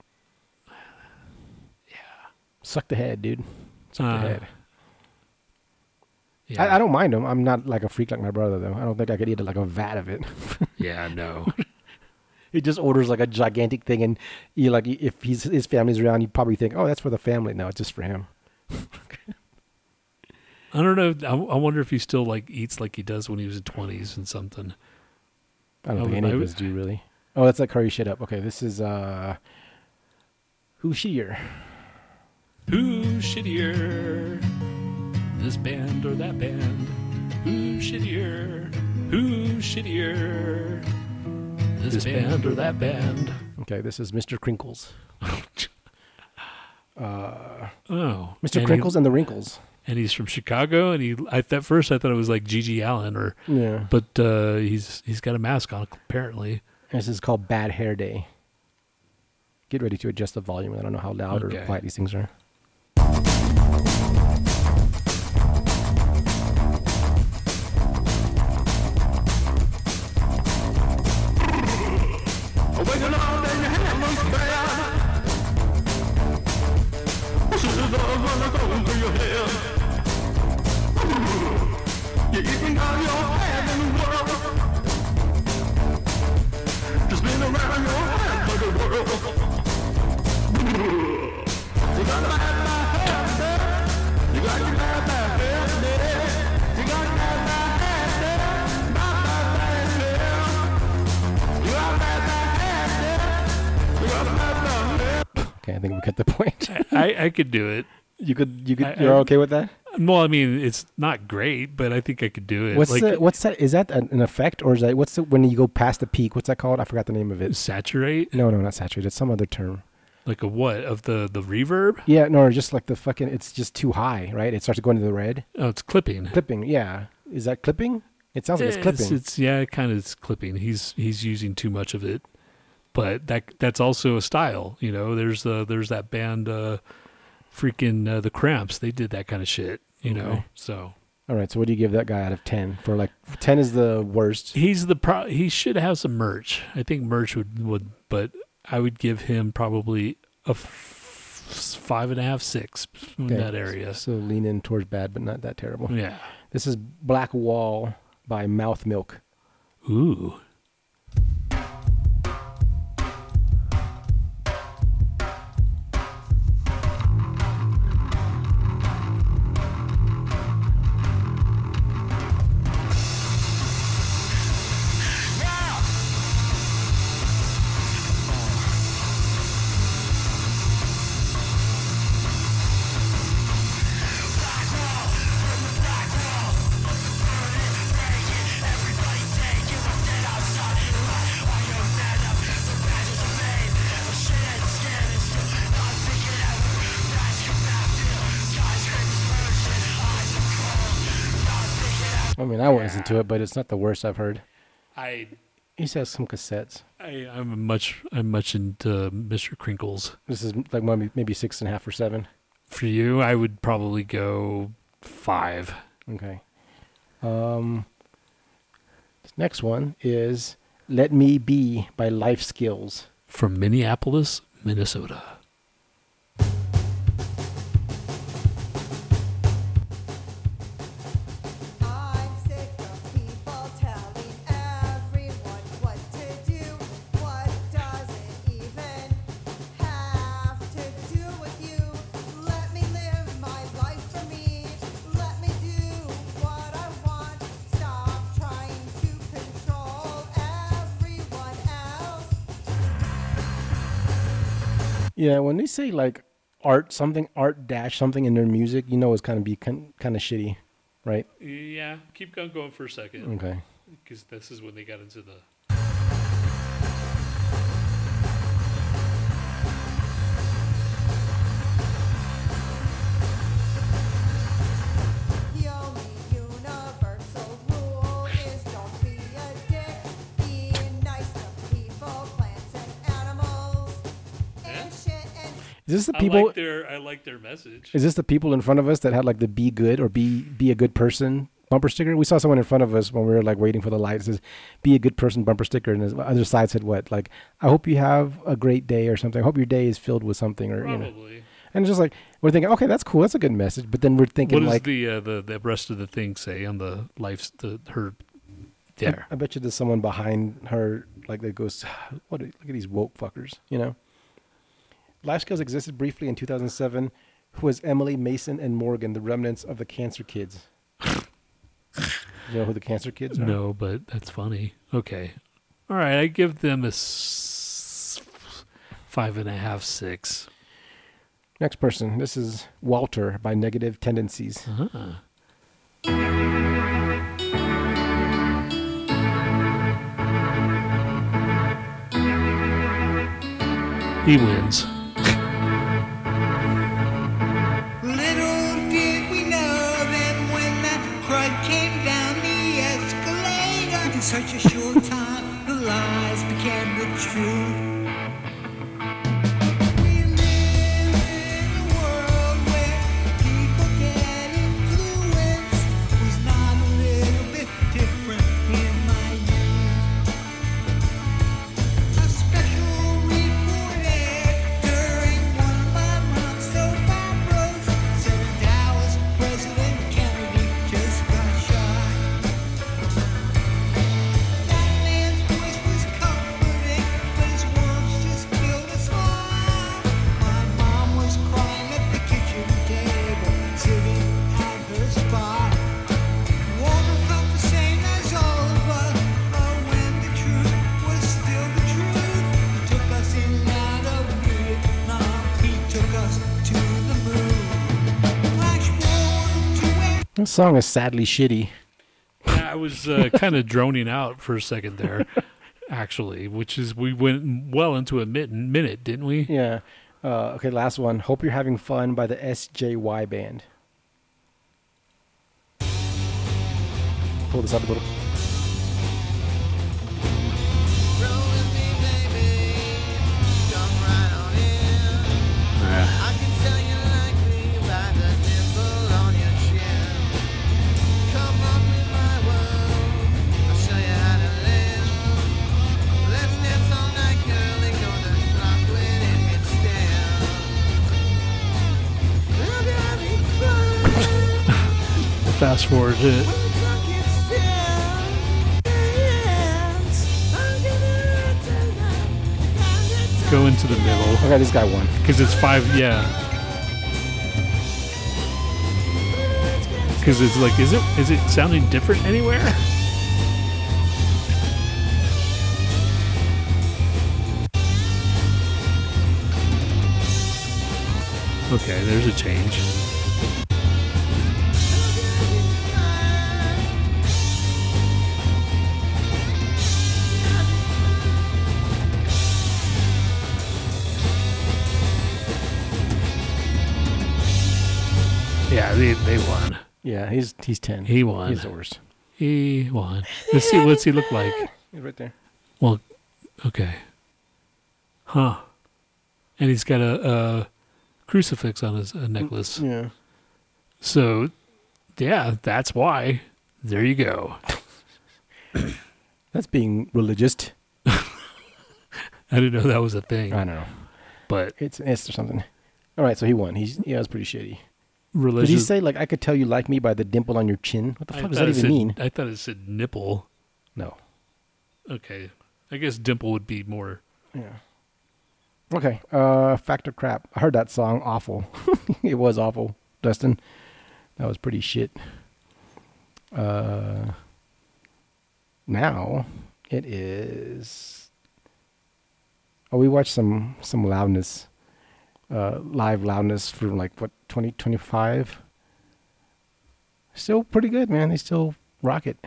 yeah, Suck the head, dude. Suck Uh, the head. yeah, I, I don't mind them. I'm not like a freak like my brother, though. I don't think I could eat like a vat of it. yeah, no. He just orders like a gigantic thing, and you like if he's his family's around, you probably think, oh, that's for the family. No, it's just for him. I don't know. I, I wonder if he still like eats like he does when he was in twenties and something. I don't I think would- any I of would- us do really. Oh, let's like hurry shit up. Okay, this is uh, who's shittier? Who's shittier? This band or that band? Who's shittier? Who's shittier? This, This band, band or or that band? Okay, this is Mister Crinkles. Oh, Mister and Crinkles he, and the Wrinkles. and he's from Chicago. And he, I, at first, I thought it was like Gigi Allen, or Yeah. but uh, he's he's got a mask on apparently. This is called Bad Hair Day. Get ready to adjust the volume. I don't know how loud Okay. or quiet these things are. Okay, I think we got the point. I, I could do it. You could, you could, I- you're I- okay with that? Well, I mean, it's not great, but I think I could do it. What's like the, what's that? Is that an, an effect, or is that what's the, when you go past the peak? What's that called? I forgot the name of it. saturate, No, no, not saturated. It's some other term. like a what of the the reverb? Yeah, no, or just like the fucking. It's just too high, right? It starts going to the red. Oh, it's clipping. Clipping, yeah. Is that clipping? It sounds like it's clipping. It's, it's yeah, it kind of is clipping. He's he's using too much of it, but that that's also a style. You know, there's uh, there's that band, uh, freaking uh, the Cramps. They did that kind of shit. You know, Okay. so All right, so what do you give that guy out of ten? For like ten is the worst. he's the pro. He should have some merch. I think merch would would, but I would give him probably a f- five and a half, six in Okay, that area. So lean in towards bad, but not that terrible. Yeah. This is Black Wall by Mouth Milk. Ooh. I mean, I won't listen to it, but it's not the worst I've heard. I He says some cassettes. I I'm much I'm much into Mister Crinkles. This is like maybe maybe six and a half or seven. For you, I would probably go five. Okay. Um. This next one is "Let Me Be" by Life Skills. From Minneapolis, Minnesota. I'm sick of people telling everyone what to do. What doesn't even have to do with you. Let me live my life for me. Let me do what Yeah, when they say like art something, art dash something in their music, you know it's kind of be kind kind of shitty, right? Yeah, keep on going for a second. Okay. Because this is when they got into the. The only universal rule is don't be a dick. Be nice to people, plants, and animals. And shit and Is this the I people? like their I like their message. Is this the people in front of us that had like the "be good" or "be be a good person" bumper sticker? We saw someone in front of us when we were like waiting for the light. It says "be a good person" bumper sticker, and the other side said what? Like, "I hope you have a great day" or something. I hope your day is filled with something, or you know. Probably. And it's just like we're thinking, okay, that's cool, that's a good message. But then we're thinking What does like, the uh, the the rest of the thing say on the life's the her there? I bet you there's someone behind her like that goes, "What? Look at these woke fuckers," you know. Life Skills existed briefly in two thousand seven. Who was Emily, Mason, and Morgan, the remnants of the Cancer Kids? You know who the Cancer Kids are? No, but that's funny. Okay, all right. I give them a s- five and a half, six. Next person. This is Walter by Negative Tendencies. Uh-huh. He wins. Little did we know that when that crud came down the escalator, in such a short time, the lies became the truth. We live in a world where people get influenced. Was not a little bit different in my youth. A special report aired during one of my mom's soap operas. Said in Dallas, President Kennedy just got shot. That man's voice was comforting, but his words just killed a smile. My mom was crying at the kitchen table, sitting at her spot. Walter felt the same as all of us, but when the truth was still the truth, he took us in out of Vietnam, he took us to the moon. Flash forward to where This song is sadly shitty. Yeah, I was uh, kind of droning out for a second there, actually, which is we went well into a min- minute, didn't we? Yeah. Uh, okay, last one. Hope You're Having Fun by the S J Y Band. Pull this up a little. Yeah. I can tell you like me by the dimple on your chin. Come on with my world, I'll show you how to live. Let's dance all night, girl, and go to rock with it instead. We'll be having fun. Fast forward to it. When the clock hits ten, dance. I'm gonna tell you. Go into the middle Okay, this guy won. because it's five. Yeah. Because it's like, is it is it sounding different anywhere? Okay, there's a change. Yeah, they they won. Yeah, he's he's ten. He won. He's the worst. He won. Let's see. What's he look like? He's right there. Well, okay. Huh. And he's got a, a crucifix on his a necklace. Yeah. So, yeah, that's why. There you go. That's being religious. I didn't know that was a thing. I don't know. But It's it's or something. All right, so he won. He's yeah, it was pretty shitty. religious. Did he say like I could tell you like me by the dimple on your chin? What the I fuck does thought that it even said- mean? I thought it said nipple. No. Okay. I guess dimple would be more. Yeah. Okay. Uh, Factor Crap. I heard that song. Awful. It was awful, Dustin. That was pretty shit. Uh, now it is. Oh, we watched some some loudness. uh, live loudness for like what twenty twenty-five. Still pretty good, man. They still rock it.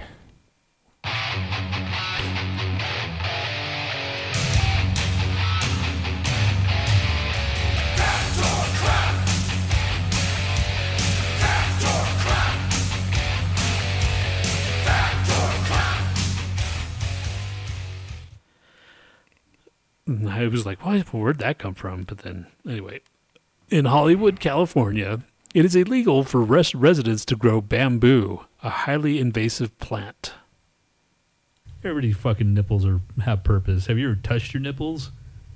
I was like, why, where'd that come from? But then, anyway, in Hollywood, California, it is illegal for res- residents to grow bamboo, a highly invasive plant. Everybody's fucking nipples are have purpose. Have you ever touched your nipples?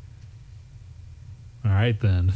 All right, then.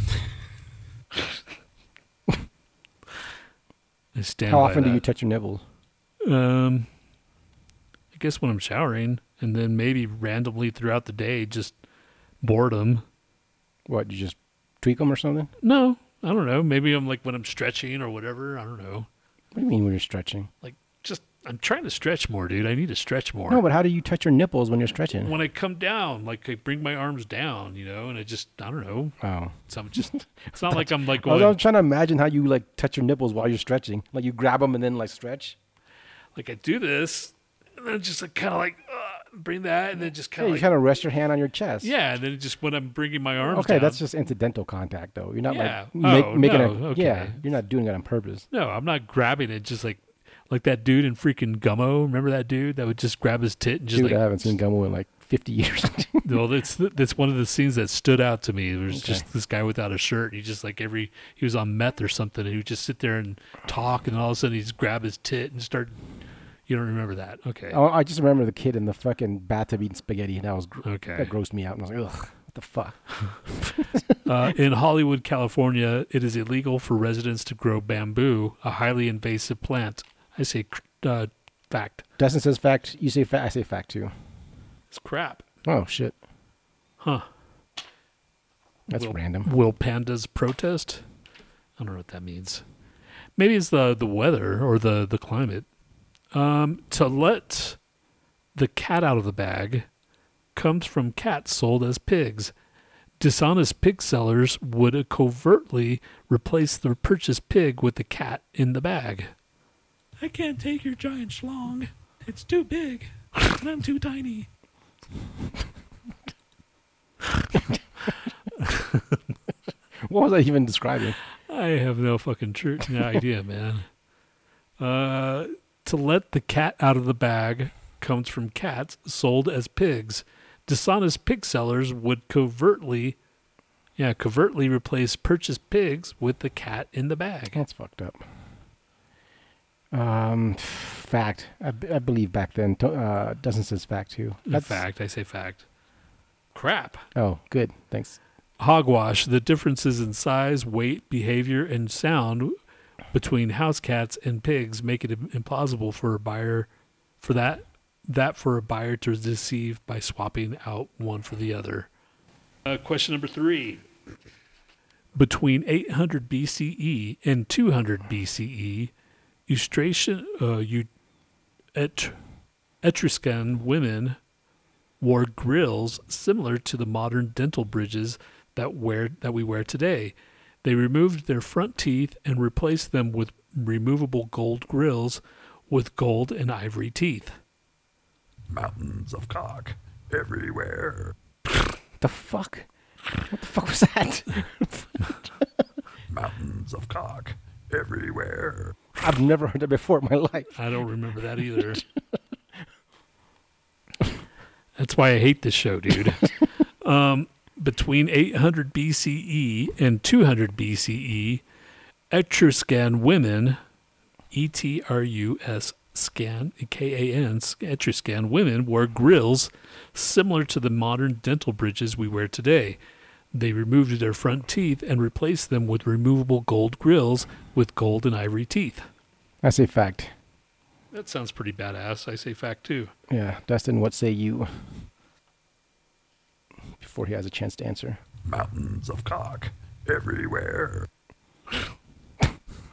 I stand How by often do that. you touch your nipples? Um, I guess when I'm showering, and then maybe randomly throughout the day, just boredom. What, you just tweak them or something? No, I don't know. Maybe I'm like when I'm stretching or whatever. I don't know. What do you mean when you're stretching? Like just I'm trying to stretch more, dude. I need to stretch more. No, but how do you touch your nipples when you're stretching? When I come down, like I bring my arms down, you know, and I just I don't know. Oh, So I'm just. It's not like I'm like I was, going. I was trying to imagine how you like touch your nipples while you're stretching. Like you grab them and then like stretch. Like I do this, and then just like kind of like uh, bring that, and then just Yeah, kind you of like, kind of rest your hand on your chest. yeah, and then just when I'm bringing my arms Okay, down. that's just incidental contact, though. You're not Yeah. like make, Oh, making no, a okay. yeah. You're not doing it on purpose. No, I'm not grabbing it. Just like like that dude in freaking Gummo. Remember that dude that would just grab his tit and just Dude, like. I haven't seen Gummo in like fifty years. Well, that's that's one of the scenes that stood out to me. There was Okay. just this guy without a shirt. He just like every he was on meth or something, and he would just sit there and talk, and all of a sudden he'd just grab his tit and start. You don't remember that? Okay. Oh, I just remember the kid in the fucking bathtub eating spaghetti, and that was gr- Okay. that grossed me out. And I was like, ugh, what the fuck? Uh, in Hollywood, California, it is illegal for residents to grow bamboo, a highly invasive plant. I say cr- uh, fact. Dustin says fact. You say fact. I say fact too. It's crap. Oh shit, Huh. that's will, random. Will pandas protest? I don't know what that means. Maybe it's the, the weather or the, the climate. Um, to let the cat out of the bag comes from cats sold as pigs. Dishonest pig sellers would covertly replace the purchased pig with the cat in the bag. I can't take your giant schlong. It's too big. And I'm too tiny. What was I even describing? I have no fucking true no idea, man. Uh, to let the cat out of the bag comes from cats sold as pigs. Dishonest pig sellers would covertly, yeah, covertly replace purchased pigs with the cat in the bag. That's fucked up. Um, fact. I, b- I believe back then. To- Uh, Dustin says fact too. That's fact. I say fact. Crap. Oh, good. Thanks. Hogwash. The differences in size, weight, behavior, and sound between house cats and pigs make it im- impossible for a buyer, for that, that for a buyer to deceive by swapping out one for the other. Uh, question number three. Between eight hundred B C E and two hundred B C E, Eustration, uh, Eu- Et- Etruscan women wore grills similar to the modern dental bridges that wear that we wear today. They removed their front teeth and replaced them with removable gold grills with gold and ivory teeth. Mountains of cock everywhere. The fuck? What the fuck was that? Mountains of cock everywhere. I've never heard that before in my life. I don't remember that either. That's why I hate this show, dude. um, between eight hundred B C E and two hundred B C E, Etruscan women, E T R U S scan, K A N, Etruscan women wore grills similar to the modern dental bridges we wear today. They removed their front teeth and replaced them with removable gold grills with gold and ivory teeth. I say fact. That sounds pretty badass. I say fact too. Yeah, Dustin, what say you? Before he has a chance to answer. Mountains of cock everywhere. I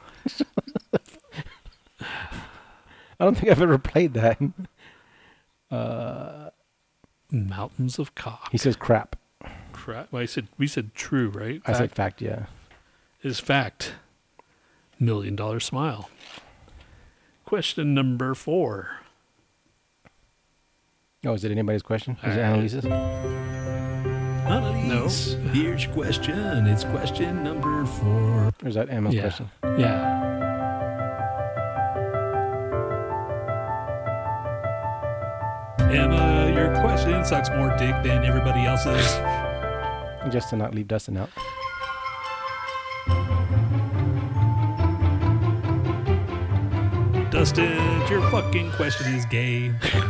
don't think I've ever played that. Uh, Mountains of cock. he says crap. crap. Well, I said we said true, right? I said fact, yeah. Is fact. Million dollar smile. Question number four. Oh, is it anybody's question? Is it Uh, Annalise's? Annalise, No. Here's your question. It's question number four. Or is that Emma's Yeah. question? Yeah. Emma, your question sucks more dick than everybody else's. Just to not leave Dustin out. Dustin, your fucking question is gay.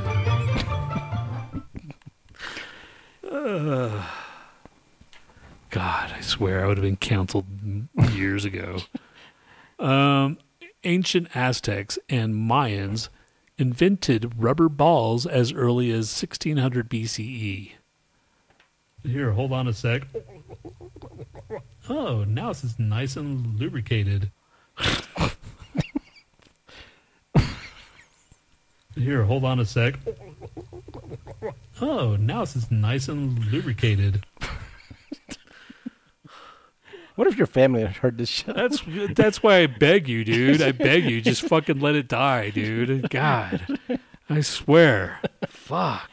Uh, God, I swear I would have been canceled years ago. Um, ancient Aztecs and Mayans invented rubber balls as early as sixteen hundred B C E. Here, hold on a sec. Oh, now it's just nice and lubricated. Here, hold on a sec. Oh, now it's just nice and lubricated. What if your family had heard this shit? That's that's why I beg you, dude. I beg you, just fucking let it die, dude. God, I swear. Fuck.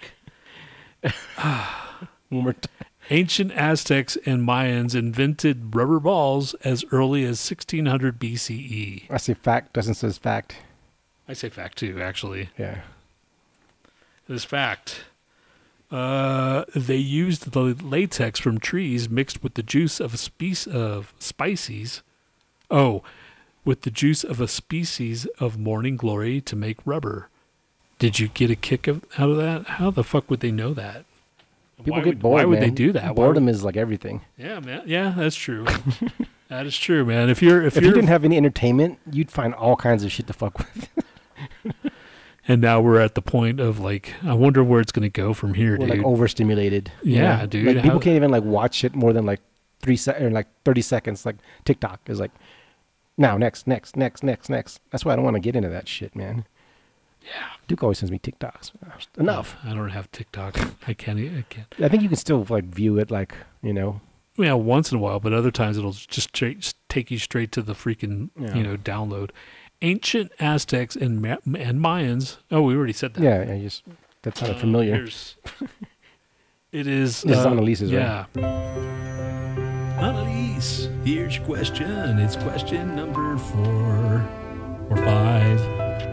One more time. Ancient Aztecs and Mayans invented rubber balls as early as sixteen hundred B C E. I say fact. Dustin says fact. I say fact too, actually. Yeah. It is fact. Uh, they used the latex from trees mixed with the juice of a species of spices. Oh, with the juice of a species of morning glory to make rubber. Did you get a kick of, out of that? How the fuck would they know that? People why get would, bored, Why would man. they do that? Why Boredom would- is like everything. Yeah, man. Yeah, that's true. That is true, man. If you're if, If you're you didn't have any entertainment, you'd find all kinds of shit to fuck with. and now we're at the point of like, I wonder where it's going to go from here, We're dude. like overstimulated. you Yeah, know? dude, Like people how- can't even like watch shit more than like three se- or like thirty seconds. Like TikTok is like, now next, next, next, next, next. That's why I don't want to get into that shit, man. Yeah. Duke always sends me TikToks. Enough. I don't have TikTok. I can't. e- I can't. I think you can still like view it, like you know. Yeah, once in a while, but other times it'll just straight, just take you straight to the freaking Yeah. you know download. Ancient Aztecs and Ma- and Mayans. Oh, we already said that. Yeah, I just that sounded Uh, familiar. here's- It is. This is uh, Annalise's, right? Yeah. Annalise, here's your question. It's question number four or five.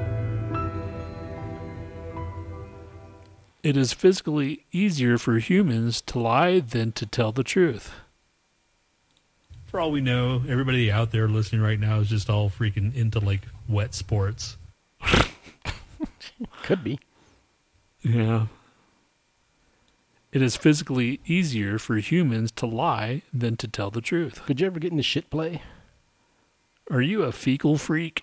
It is physically easier for humans to lie than to tell the truth. For all we know, everybody out there listening right now is just all freaking into like wet sports. Could be. Yeah. It is physically easier for humans to lie than to tell the truth. Could you ever get into shit play? Are you a fecal freak?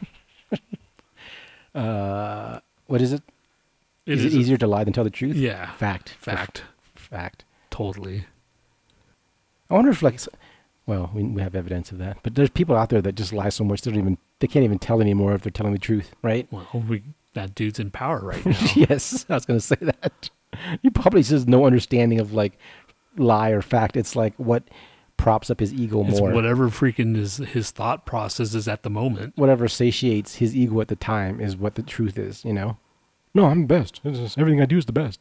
Uh, what is it? It is is it a- easier to lie than tell the truth? Yeah. Fact. Fact. Fact. Totally. I wonder if like, s- well, we we have evidence of that, but there's people out there that just lie so much they don't even they can't even tell anymore if they're telling the truth, right? Well, we that dude's in power right now. Yes, I was gonna say that. He probably has no understanding of like lie or fact. It's like what props up his ego It's more. whatever freaking is his thought process is at the moment. Whatever satiates his ego at the time is what the truth is. You know. No, I'm the best. This is- everything I do is the best.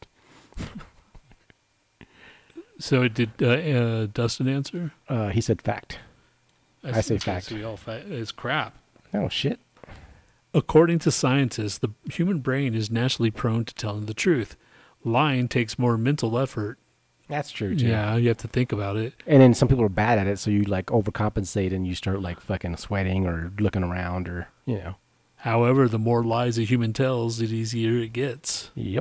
So did uh, uh, Dustin answer? Uh, he said fact. I say okay, fact. So we all fa- it's crap. Oh shit. According to scientists, the human brain is naturally prone to telling the truth. Lying takes more mental effort. That's true too. Yeah, you have to think about it. And then some people are bad at it, so you like overcompensate and you start like fucking sweating or looking around or you know. However, the more lies a human tells, the easier it gets. Yep.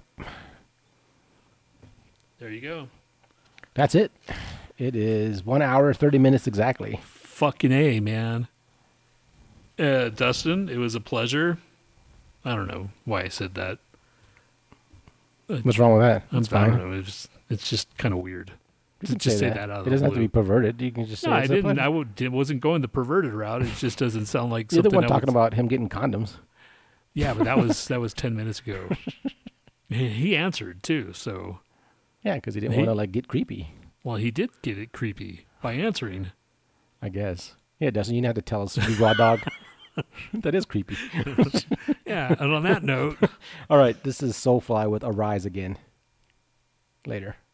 There you go. That's it. It is one hour thirty minutes exactly. Fucking A, man. Uh, Dustin, it was a pleasure. I don't know why I said that. Uh, What's wrong with that? I'm, It's I fine. don't know. It's just, it's just kind of weird. You to can just say say that. that, out of It the doesn't have to blue. be perverted. You can just say No, I it's a didn't. pleasure. I would, it wasn't going the perverted route. It just doesn't sound like You're the something one I talking would- about him getting condoms. Yeah, but that was that was ten minutes ago. he, he answered too, so Yeah, because he didn't He- want to like get creepy. Well, he did get it creepy by answering. I guess. Yeah, Dustin, you didn't have to tell us, you raw dog. That is creepy. Yeah, and on that note, all right, this is Soulfly with Arise Again. Later.